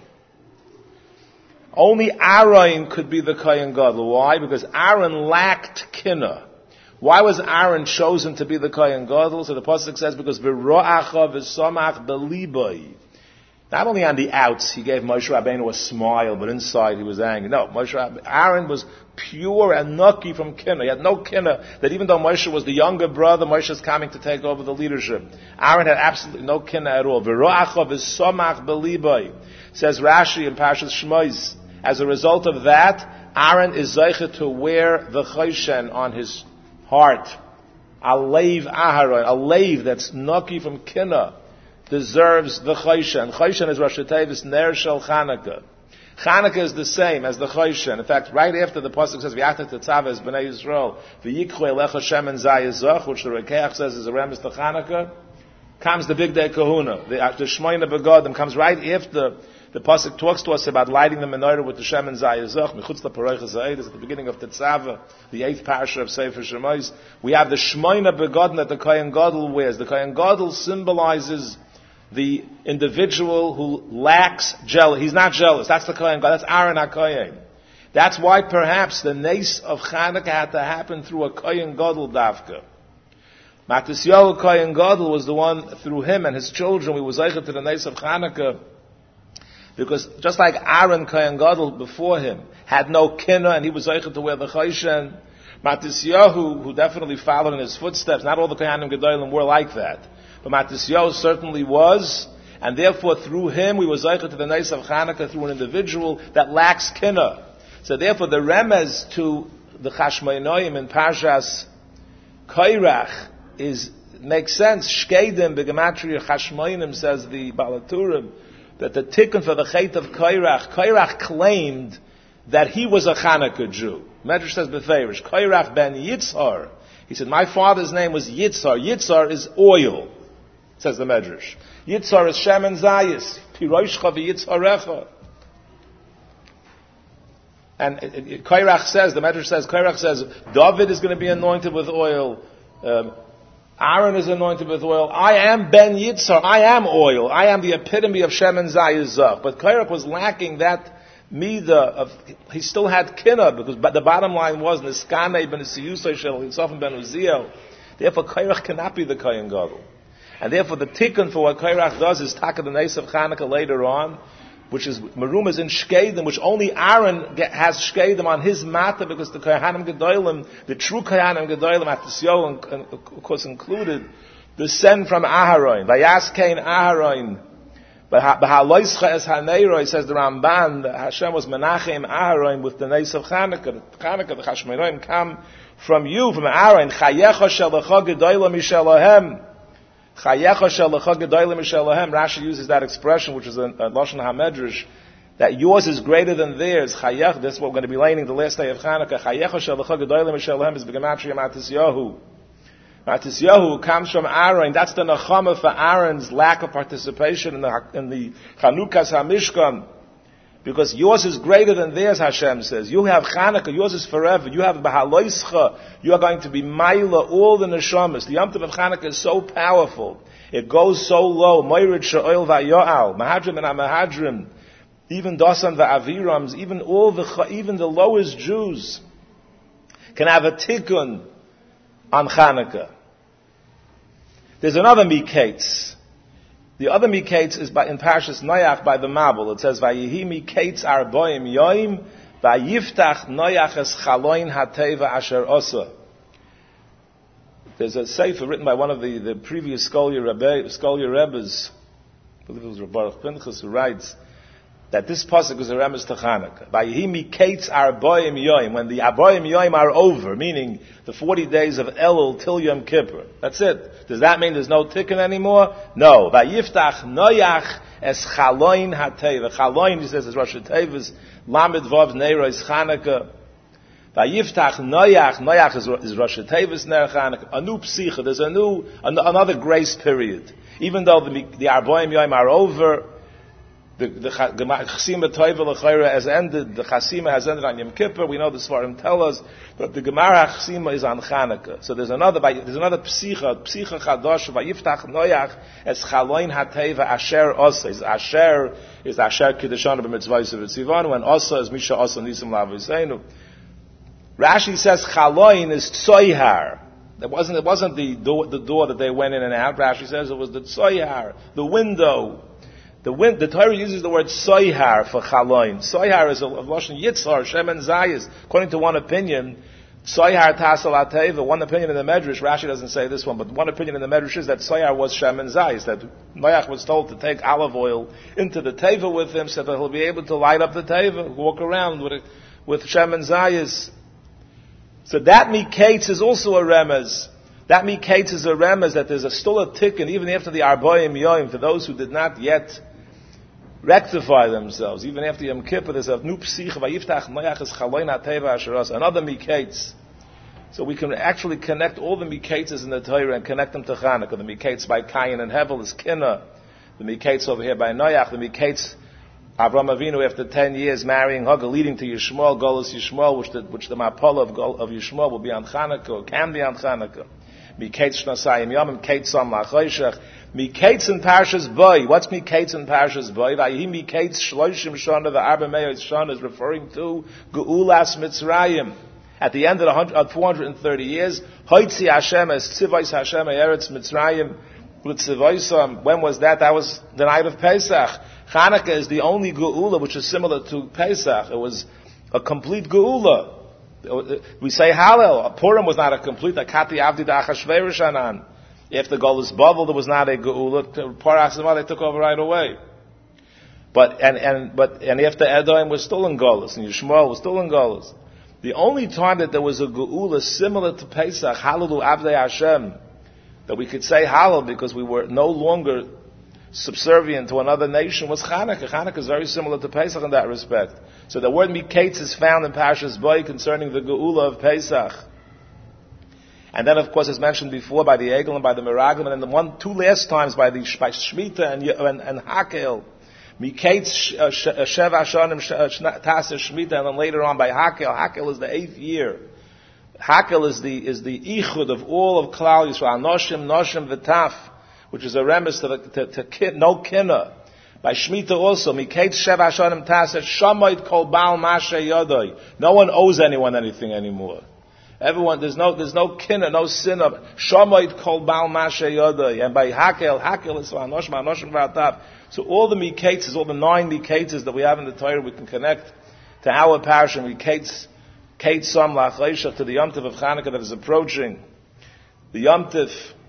Only Aaron could be the Kohen Gadol. Why? Because Aaron lacked kinna. Why was Aaron chosen to be the Kohen Gadol? So the pasuk says, because v'ro'acha v'samach b'libai. Not only on the outs, he gave Moshe Rabbeinu a smile, but inside he was angry. No, Moshe Rabbeinu, Aaron was pure and nucky from kinna. He had no kinna, that even though Moshe was the younger brother, Moshe is coming to take over the leadership. Aaron had absolutely no kinna at all. V'ro'acha v'samach b'libai, says Rashi in Parshas Shmos. As a result of that, Aaron is zeicha to wear the choshen on his heart. A leiv Aharon, a leiv that's nucky from kinna, deserves the choshen. Choshen is Rosh Tevis Ner Shel Chanukah. Chanukah is the same as the choshen. In fact, right after the pasuk says V'yachta Tetzaves B'nai Yisrael V'yikchu Elecha Shemen Zayizach, which the Rekeach says is a remes to Chanukah, comes the big day kahuna. The, the Shmoyna Begodim comes right after the pasuk talks to us about lighting the menorah with the Shemen Zayizach. Mechutz LaParoiches Ha'ed is at the beginning of Tetzaveh, the eighth parasha of Sefer Shemais. We have the Shmoyna Begodim that the Kohen Gadol wears. The Kohen Gadol symbolizes the individual who lacks jealous. He's not jealous. That's the Kohen Gadol. That's Aaron HaKohen. That's why perhaps the nace of Chanukah had to happen through a Kohen Gadol davka. Matisyahu Kohen Gadol was the one, through him and his children, we were zeicha to the nace of Chanukah. Because just like Aaron Kohen Gadol before him had no kinna and he was zeicha to wear the choshen, Matisyahu, who definitely followed in his footsteps, not all the Kohanim Gedolim were like that. But Matisyahu certainly was, and therefore through him we were zeicha to the nace of Chanukah through an individual that lacks kinna. So therefore the remez to the Chashmonoim in Parshas Koirach is, makes sense. Shkedim begematria Chashmonim, says the Baal HaTurim, that the tikkun for the chait of Koirach, Koirach claimed that he was a Chanukah Jew. Medrash says beferish, Koirach ben Yitzhar. He said, my father's name was Yitzhar. Yitzhar is oil, says the Medrash. Yitzhar is Shemen Zayis. Piroshcha v'Yitzharecha. And Koirach says, the Medrash says, Koirach says, David is going to be anointed with oil. Um, Aaron is anointed with oil. I am Ben Yitzhar. I am oil. I am the epitome of Shemen Zayizach. But Koirach was lacking that midah of, he still had kinna, because the bottom line was, Niskane ben Siyusay shel Yitzhak ben Uziel. Therefore, Koirach cannot be the Kohen Gadol. And therefore, the tikkun for what Koirach does is taka the Nes of Chanukah later on, which is Merumas in Shkedim, which only Aaron get, has Shkedim on his matter, because the Kohanim Gedolim, the true Kohanim Gedolim, Matisyahu, and of course included, descend from Aharon. Vayaskein Aharon. B'haloischa es haneiroi, says the Ramban, that Hashem was Menachem Aharon with the Nes of Chanukah. Chanukah, the Chashmonoim, come from you, from Aaron. Chayecha shelecha gedolim mishelahem. Chayecha shelecha gedolim mishelahem. Rashi uses that expression, which is a, a Lashon HaMedrash, that yours is greater than theirs. Chayech, this is what we're going to be learning the last day of Chanukah. Chayecha shelecha gedolim mishelahem is b'gematria Matisyahu. Matisyahu comes from Aaron. That's the Nechama for Aaron's lack of participation in the, in the Chanukas HaMishkan. Because yours is greater than theirs, Hashem says. You have Chanukah, yours is forever. You have Bahaloischa, you are going to be Maila, all the Neshamas. The Yom Tov of Chanukah is so powerful. It goes so low. Moirid Sha'oil Va'yo'al, Mahadrim and Amahadrim, even Dosan Va'avirams, even all the, even the lowest Jews can have a tikkun on Chanukah. There's another Miketz. The other Miketz is by, in Parshas Noach by the Mabul. It says, Vayihi Miketz Arboim Yoim, Vayiftach Noach es Chaloin HaTeva Asher Osa. There's a sefer written by one of the, the previous Skolya Rebbe, Skolya Rebbes, I believe it was Baruch Pinchas, who writes that this pasuk is a remes to Chanukah. Vayihi Miketz Arboim Yoim, when the Arboim Yoim are over, meaning the forty days of Elul till Yom Kippur. That's it. Does that mean there's no tikkun anymore? No. Vayiftach Noach es Chaloin HaTeva. Chaloin, he says, is Rosh Hashanah's Lamed Vav Neiro is Chanukah. Vayiftach Noach, Noach is, is Rosh Hashanah's Ner Chanukah. A new psicha, there's a new, an, another grace period. Even though the, the Arboim Yoim are over, the the Chasima Toiva L'Chayra has ended, the Chasima has ended on Yom Kippur, we know the Svarim tell us, but the Gemara Chasima is on Chanukah. So there's another, there's another psicha, psicha chadosh, Vayiftach Noach es Chaloin HaTeva Asher Osa. Is Asher, is Asher Kiddushanu b'mitzvahs v'tzivanu, and Osa is Misha Osa Nisim L'Aviseinu. Rashi says Chaloin is Tzoyhar. It wasn't, it wasn't the door, the door that they went in and out. Rashi says it was the Tzoyhar, the window. The, wind, the Torah uses the word soihar for chaloin. Soihar is a lashon yitzhar, shem and zayis. According to one opinion, soihar tasal ateva. One opinion in the Medrash, Rashi doesn't say this one, but one opinion in the Medrash is that soihar was shem and zayis. That Noach was told to take olive oil into the teva with him, so that he'll be able to light up the teva, walk around with it, with shem and zayis. So that miketz is also a remez. That miketz is a remez that there's a still a tikkun even after the arboim yoim for those who did not yet rectify themselves. Even after Yom Kippur, there's a new psich, Vayiftach Noach es Chaloin HaTeva Asher Osa, another miketz. So we can actually connect all the miketzes in the Torah and connect them to Chanukah. The miketz by Cain and Hevel is Kinnah. The miketz over here by Noach. The miketz Avraham Avinu after ten years marrying Hagar, leading to Yishmael, Golus Yishmael, which the, which the Mapala of, of Yishmael will be on Chanukah, or can be on Chanukah. Miketz Shnasayim Yomim, Ketzam Lachoshech. Miketz in Parshas Boy. What's Miketz in Parshas Boy? Vayihi Miketz Shloishim Shana, the Arba Meir Shana is referring to Geulas Mitzrayim. At the end of the four hundred thirty years, Hoitzi Hashem es Tzivos Hashem Eretz Mitzrayim L'Tzivoisam. When was that? That was the night of Pesach. Chanukah is the only Geula which is similar to Pesach. It was a complete Geula. We say Hallel. Purim was not a complete. Akati Avdi Da'achashverosh Anan. After Golus Bavel, there was not a Geula. Parach Zimah, they took over right away. But and and but and after Edom was still in Golus, and Yishmael was still in Golus. The only time that there was a Geula similar to Pesach, Hallelu Avdei Hashem, that we could say Hallel because we were no longer subservient to another nation, was Chanukah. Chanukah is very similar to Pesach in that respect. So the word Miketz is found in Parshas Boy concerning the Geula of Pesach. And then, of course, as mentioned before, by the Egel and by the Meraglim, and then the one, two last times by the by Shemitah and, and, and Hakel. Miketz Sheva Hashanim Tasa Shemitah, and then later on by Hakel. Hakel is the eighth year. Hakel is the is the Ichud of all of Klal Yisrael. Noshim, Noshim, V'taf, which is a remes to, to, to, to no kinna. By Shemitah also, Miketz Sheva Hashanim Tasa Shamoid Kol Baal Mashe Yodoi. No one owes anyone anything anymore. Everyone, there's no, there's no kinna, no sin of Shamoid Kol Baal Mashe Yodoi. And by Hakel, Hakel is Anoshim, Anoshim V'ataf. So all the Miketzes, all the nine Miketzes that we have in the Torah, we can connect to our parish and Miketz, Ketzam Lachleishach, to the Yom Tov of Chanukah that is approaching. The Yom Tov,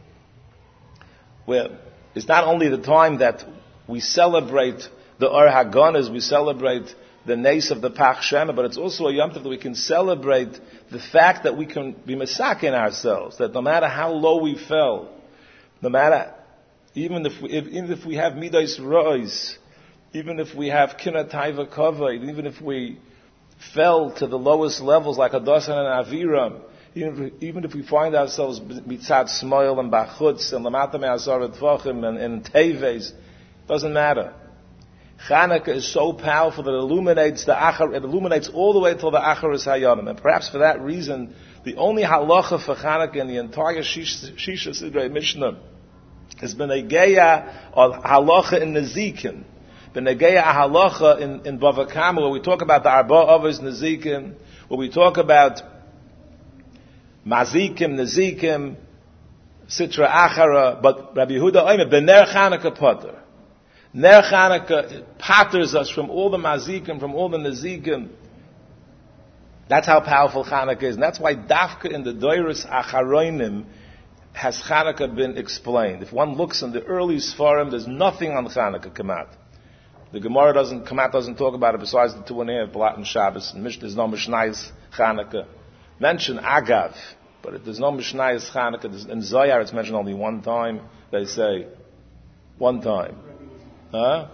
where it's not only the time that we celebrate the Or HaGanas, we celebrate the Nes of the Pach Shema, but it's also a Yom Tov that we can celebrate the fact that we can be masakin ourselves, that no matter how low we fell, no matter, even if we, if, even if we have Midas Rois, even if we have Kina Taiva Kavod, even if we fell to the lowest levels like Adasan and Aviram, even if, even if we find ourselves mitzad Smoil and Bachutz and Lamata Me'azar Tvachim and, and Teves, doesn't matter. Chanukah is so powerful that it illuminates the Achar, it illuminates all the way till the Acharis Hayanim. And perhaps for that reason, the only halacha for Chanukah in the entire Shisha Sidrei Mishnah has been a geya or halacha in Nezikin. Been a geya halacha in, in Bava Kama, where we talk about the Arba Avos Nezikin, where we talk about Mazikim, Nezikim, Sitra Achara, but Rabbi Yehuda Omer, B'ner Chanukah Potter. Ner Chanukah patters us from all the Mazikim, from all the Nezikim. That's how powerful Chanukah is. And that's why Dafka in the Doiris Acharoinim has Chanukah been explained. If one looks in the early Sfarim, there's nothing on Chanukah Kamat. The Gemara doesn't, Kamat doesn't talk about it besides the two and a half, Blat and Shabbos. And there's no Mishnayis Chanukah. Mention Agav, but there's no Mishnayis Chanukah. In Zohar it's mentioned only one time, they say. One time. Huh?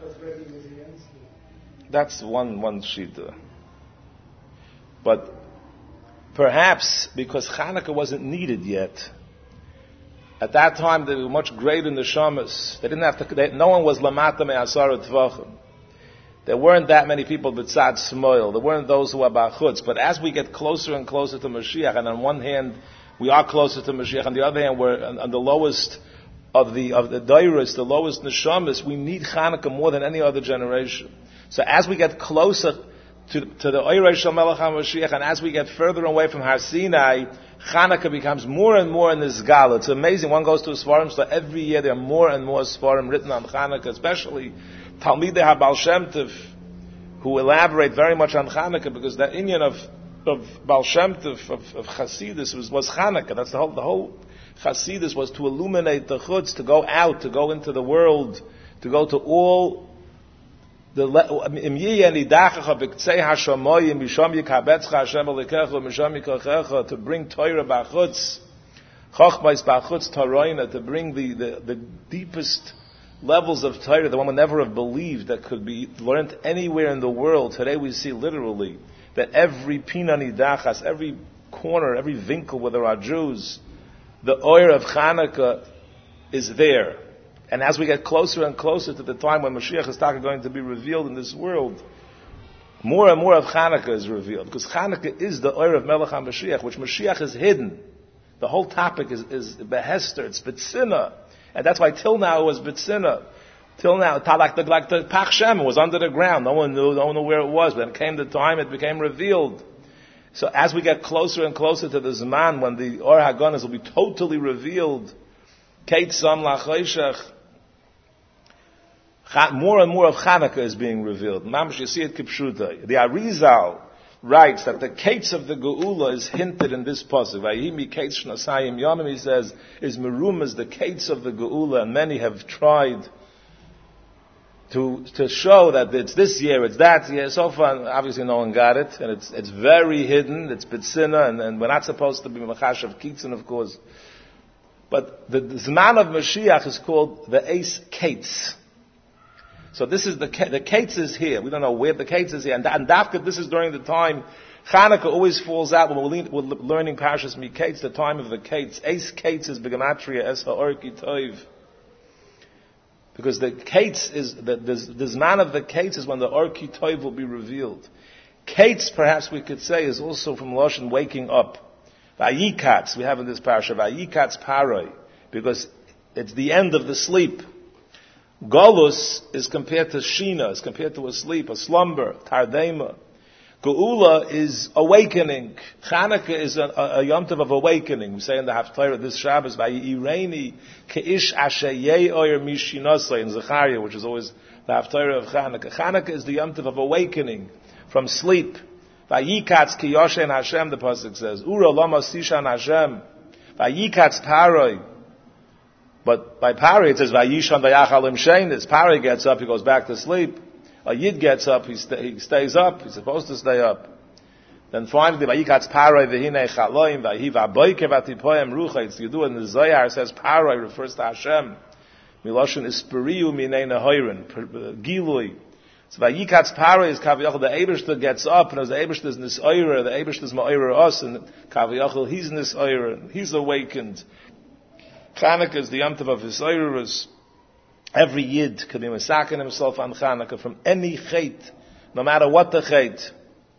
That's one, one Shita. But perhaps because Chanukah wasn't needed yet, at that time they were much greater neshamas. They didn't have to. They, no one was lamata me'asara tvachim. There weren't that many people b'tzad smoil. There weren't those who were bachutz. But as we get closer and closer to Mashiach, and on one hand we are closer to Mashiach, on the other hand we're on, on the lowest of the of the dairas, the lowest neshamas, we need Chanukah more than any other generation. So as we get closer to, to the Oirei Shel Melech HaMashiach, and as we get further away from Har Sinai, Chanukah becomes more and more in this gala. It's amazing. One goes to a Svarim, so every year there are more and more Svarim written on Chanukah, especially Talmidei HaBaal Shem Tov, who elaborate very much on Chanukah, because the inyan of of Baal Shem Tov, of, of Chasidus, was, was Chanukah. That's the whole, the whole Chasidus was to illuminate the chutz, to go out, to go into the world, to go to all the im yeh nidachacha b'ktzei hashamoyim misham yikabetzcha Hashem alikecha misham yikachecha, to bring Torah b'chutz, chochmais b'chutz Torah, to bring the, the, the deepest levels of Torah that one would never have believed that could be learned anywhere in the world. Today we see literally that every pina nidachas, every corner, every winkel where there are Jews, the oil of Chanukah is there. And as we get closer and closer to the time when Mashiach is going to be revealed in this world, more and more of Chanukah is revealed. Because Chanukah is the oil of Melech HaMashiach, which Mashiach is hidden. The whole topic is, is Behester, it's B'tzina. And that's why till now it was B'tzina. Till now, like the, like the Pach Shem was under the ground. No one knew, no one knew where it was. When it came the time, it became revealed. So as we get closer and closer to the Zman, when the Or HaGanas will be totally revealed, Kate Sam Lachoshech, more and more of Chanukah is being revealed. Mamash, you see it kipshutai. The Arizal writes that the Kates of the Geula is hinted in this pasuk. Vayimi Kates Shnasayim Yomim, he says, is merumas the Kates of the Geula, and many have tried to to show that it's this year, it's that year. So far, obviously no one got it, and it's it's very hidden. It's B'tzina, and, and we're not supposed to be Machash of Kitzin, of course. But the, the Zman of Mashiach is called the Eis Kates. So this is the the Kates is here. We don't know where the Kates is here, and, and Dafka, this is during the time Chanukah always falls out when we're, we're learning Parashas Miketz, the time of the Kates. Eis Kates is Begematria Es HaOrki Toiv. Because the Kates is, the, the, the Zman of the Kates is when the Orki Toiv will be revealed. Kates, perhaps we could say, is also from Loshen waking up. Vayikatz, we have in this parasha, Vayikatz Paroi, because it's the end of the sleep. Golus is compared to Shina, is compared to a sleep, a slumber, Tardema. Geula is awakening. Chanukah is a, a, a Yom Tov of awakening. We say in the Haftarah this Shabbos, Vayireni keish ashayei oyer mishinasai in Zechariah, which is always the Haftarah of Chanukah. Chanukah is the Yom Tov of awakening from sleep. Vayikatz ki yoshen Hashem, the pasuk says. Ura lama sishan Hashem. Vayikatz paroi. But by paroi it says Vayishan vayachalim shenis. Paroi gets up, he goes back to sleep. A Yid gets up, he, st- he stays up, he's supposed to stay up. Then finally, Vayikatz Paroi v'hinei chaloim v'hi v'aboike v'atipoyem rucha. It's Yidua, and the Zohar says Paroi refers to Hashem. Miloshen isperiu minei nehoirin, gilui. So Vayikatz Paroi is Kaviyachal, the Eibishter gets up, and as the Eibishter is Nisoira, the Eibishter is Ma'ira us, and Kaviyachal, he's Nisoira, he's awakened. Chanukah is the Yom Tov of his Oiras. Every Yid could be masakin himself on Chanukah from any chait, no matter what the chait.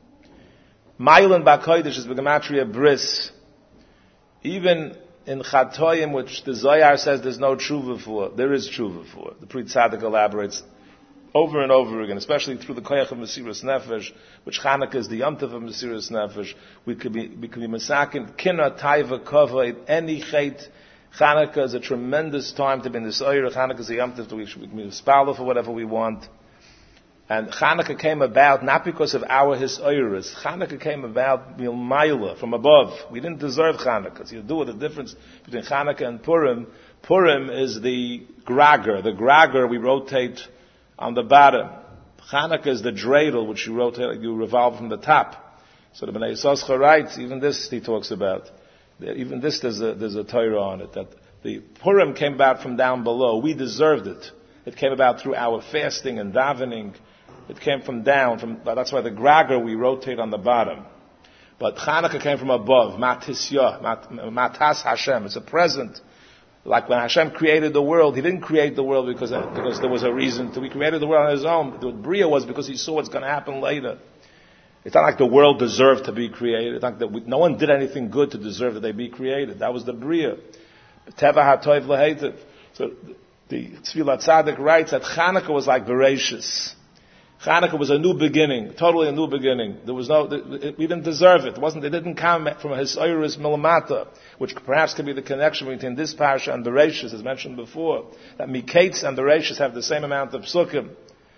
Mailan Bakoidish is Begematria Bris. Even in Chatoyim, which the Zohar says there's no tshuva for, there is tshuva for. The Pri Tzaddik elaborates over and over again, especially through the Koyach of Mesiras Nefesh, which Chanukah is the Yom Tov of Mesiras Nefesh. We could be, we could be masakin, Kina, Taiva, Kavod, any chait. Chanukah is a tremendous time to be in this Eira. Chanukah is a Yom Tov that we should be spaled for whatever we want. And Chanukah came about not because of our his Eiras. Chanukah came about milmaila, from above. We didn't deserve Chanukah. So you do with the difference between Chanukah and Purim. Purim is the grager. The grager we rotate on the bottom. Chanukah is the dreidel, which you rotate, you revolve from the top. So the Bnei Yissaschar writes, even this he talks about. Even this there's a, there's a Torah on it, that the Purim came about from down below. We deserved it. It came about through our fasting and davening. It came from down. From, that's why the grager we rotate on the bottom. But Chanukah came from above. Matisya, mat, Matas Hashem. It's a present. Like when Hashem created the world, He didn't create the world because, because there was a reason to. He created the world on His own. The Bria was because He saw what's going to happen later. It's not like the world deserved to be created. It's not that we, no one did anything good to deserve that they be created. That was the Bria. Teva HaToiv L'Heitev. So the Tzvilat Tzaddik writes that Chanukah was like Bereshis. Chanukah was a new beginning, totally a new beginning. There was no, we didn't deserve it. It wasn't, it didn't come from his Eiris Milamata, which perhaps could be the connection between this parasha and Bereshis, as mentioned before. That Miketz and Bereshis have the same amount of psukim.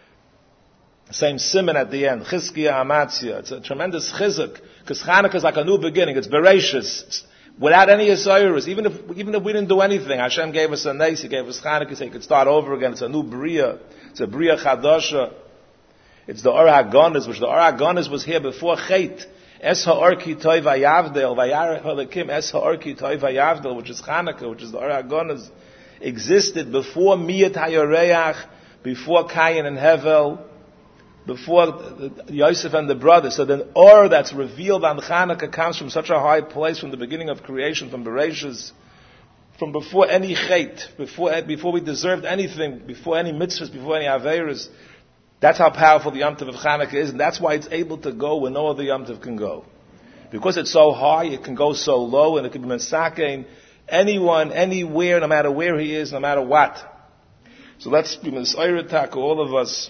Same siman at the end. Chizkiya Amatzia. It's a tremendous chizuk, because Chanukah is like a new beginning. It's Bereshis. Without any Yisayirus, even if, even if we didn't do anything, Hashem gave us a nes, He gave us Chanukah, so He could start over again. It's a new Bria. It's a Bria Chadasha. It's the Or HaGonis, which the Or HaGonis was here before Chet. Es ha'or ki toy vayavdel, vayarech halakim, es ha'or ki toy vayavdel, which is Chanukah, which is the Or HaGonis, existed before Miyat HaYoreach, before Cain and Hevel, before Yosef and the brothers. So the Or that's revealed on Chanukah comes from such a high place, from the beginning of creation, from Bereshis, from before any Chet, before, before we deserved anything, before any mitzvahs, before any Averas. That's how powerful the Yom Tov of Chanukah is, and that's why it's able to go where no other Yom Tov can go. Because it's so high, it can go so low, and it can be Mensakein anyone, anywhere, no matter where he is, no matter what. So let's be Mesairatak, all of us,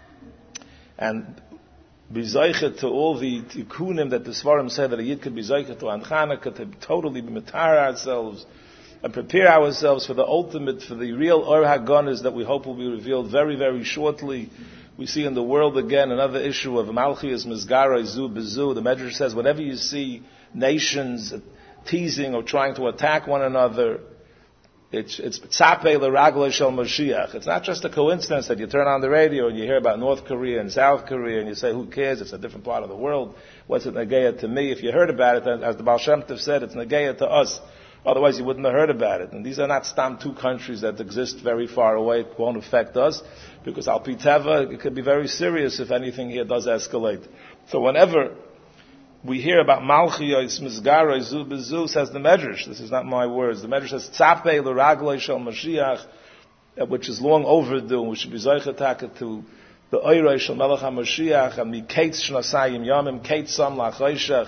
and be Zeichet to all the Tikkunim that the Svarim said that a Yid could be Zeichet to on Chanukah, to totally be Matar ourselves, and prepare ourselves for the ultimate, for the real Or HaGonis that we hope will be revealed very, very shortly. We see in the world again another issue of Malchias Mizgara Zu Bezu. The Medrash says whenever you see nations teasing or trying to attack one another, it's it's Tzapei L'Raglei Shel Mashiach. It's not just a coincidence that you turn on the radio and you hear about North Korea and South Korea and you say, who cares? It's a different part of the world. What's it Nageya to me? If you heard about it, then as the Baal Shem Tov said, it's Nageya to us. Otherwise, you wouldn't have heard about it. And these are not stam two countries that exist very far away. It won't affect us, because Al Pi Teva, it could be very serious if anything here does escalate. So whenever we hear about Malchiyos, Mizgara, Zu Bezu, says the Medrash, this is not my words, the Medrash says, Tzapei L'Raglei Shel Mashiach, which is long overdue, and we should be Zoichetaka to the Oirei Shel Melech HaMashiach, and Miketz Shnasayim Yomim, Ketzam L'Achoshech,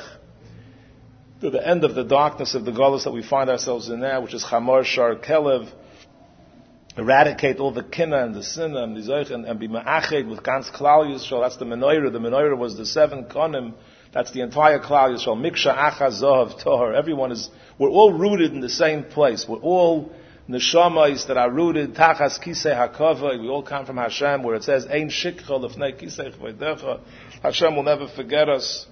to the end of the darkness of the Golus that we find ourselves in now, which is Chamor Shar Kelev, eradicate all the Kinna and the Sinna and the Zoich, and, and be Ma'ached with Gans Klal Yisrael. That's the Menorah. The Menorah was the seven Konim. That's the entire Klal Yisrael. Miksha Achaz Zohav Tohar. Everyone is, we're all rooted in the same place. We're all Neshamas that are rooted, Tachas Kisei HaKavod. We all come from Hashem, where it says, Ein Shikcha Lefnei Kisei Chveidecha. Hashem will never forget us.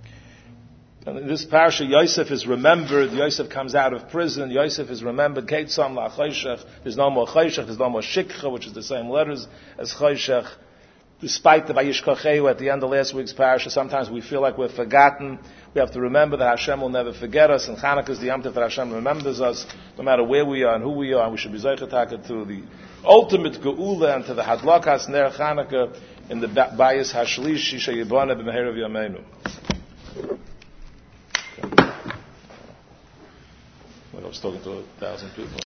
And in this parasha, Yosef is remembered. Yosef comes out of prison. Yosef is remembered. Ketzam la'choshech. There's no more choshech. There's no more shikcha, which is the same letters as choshech. Despite the vayishkacheu at the end of last week's parasha, sometimes we feel like we're forgotten. We have to remember that Hashem will never forget us. And Chanukah is the Yom Tov that Hashem remembers us, no matter where we are and who we are. And we should be zeichetaka to the ultimate geula and to the hadlakas ner Chanukah in the bayis hashlishi sheyibana b'meherav yameinu. I was talking to a thousand people.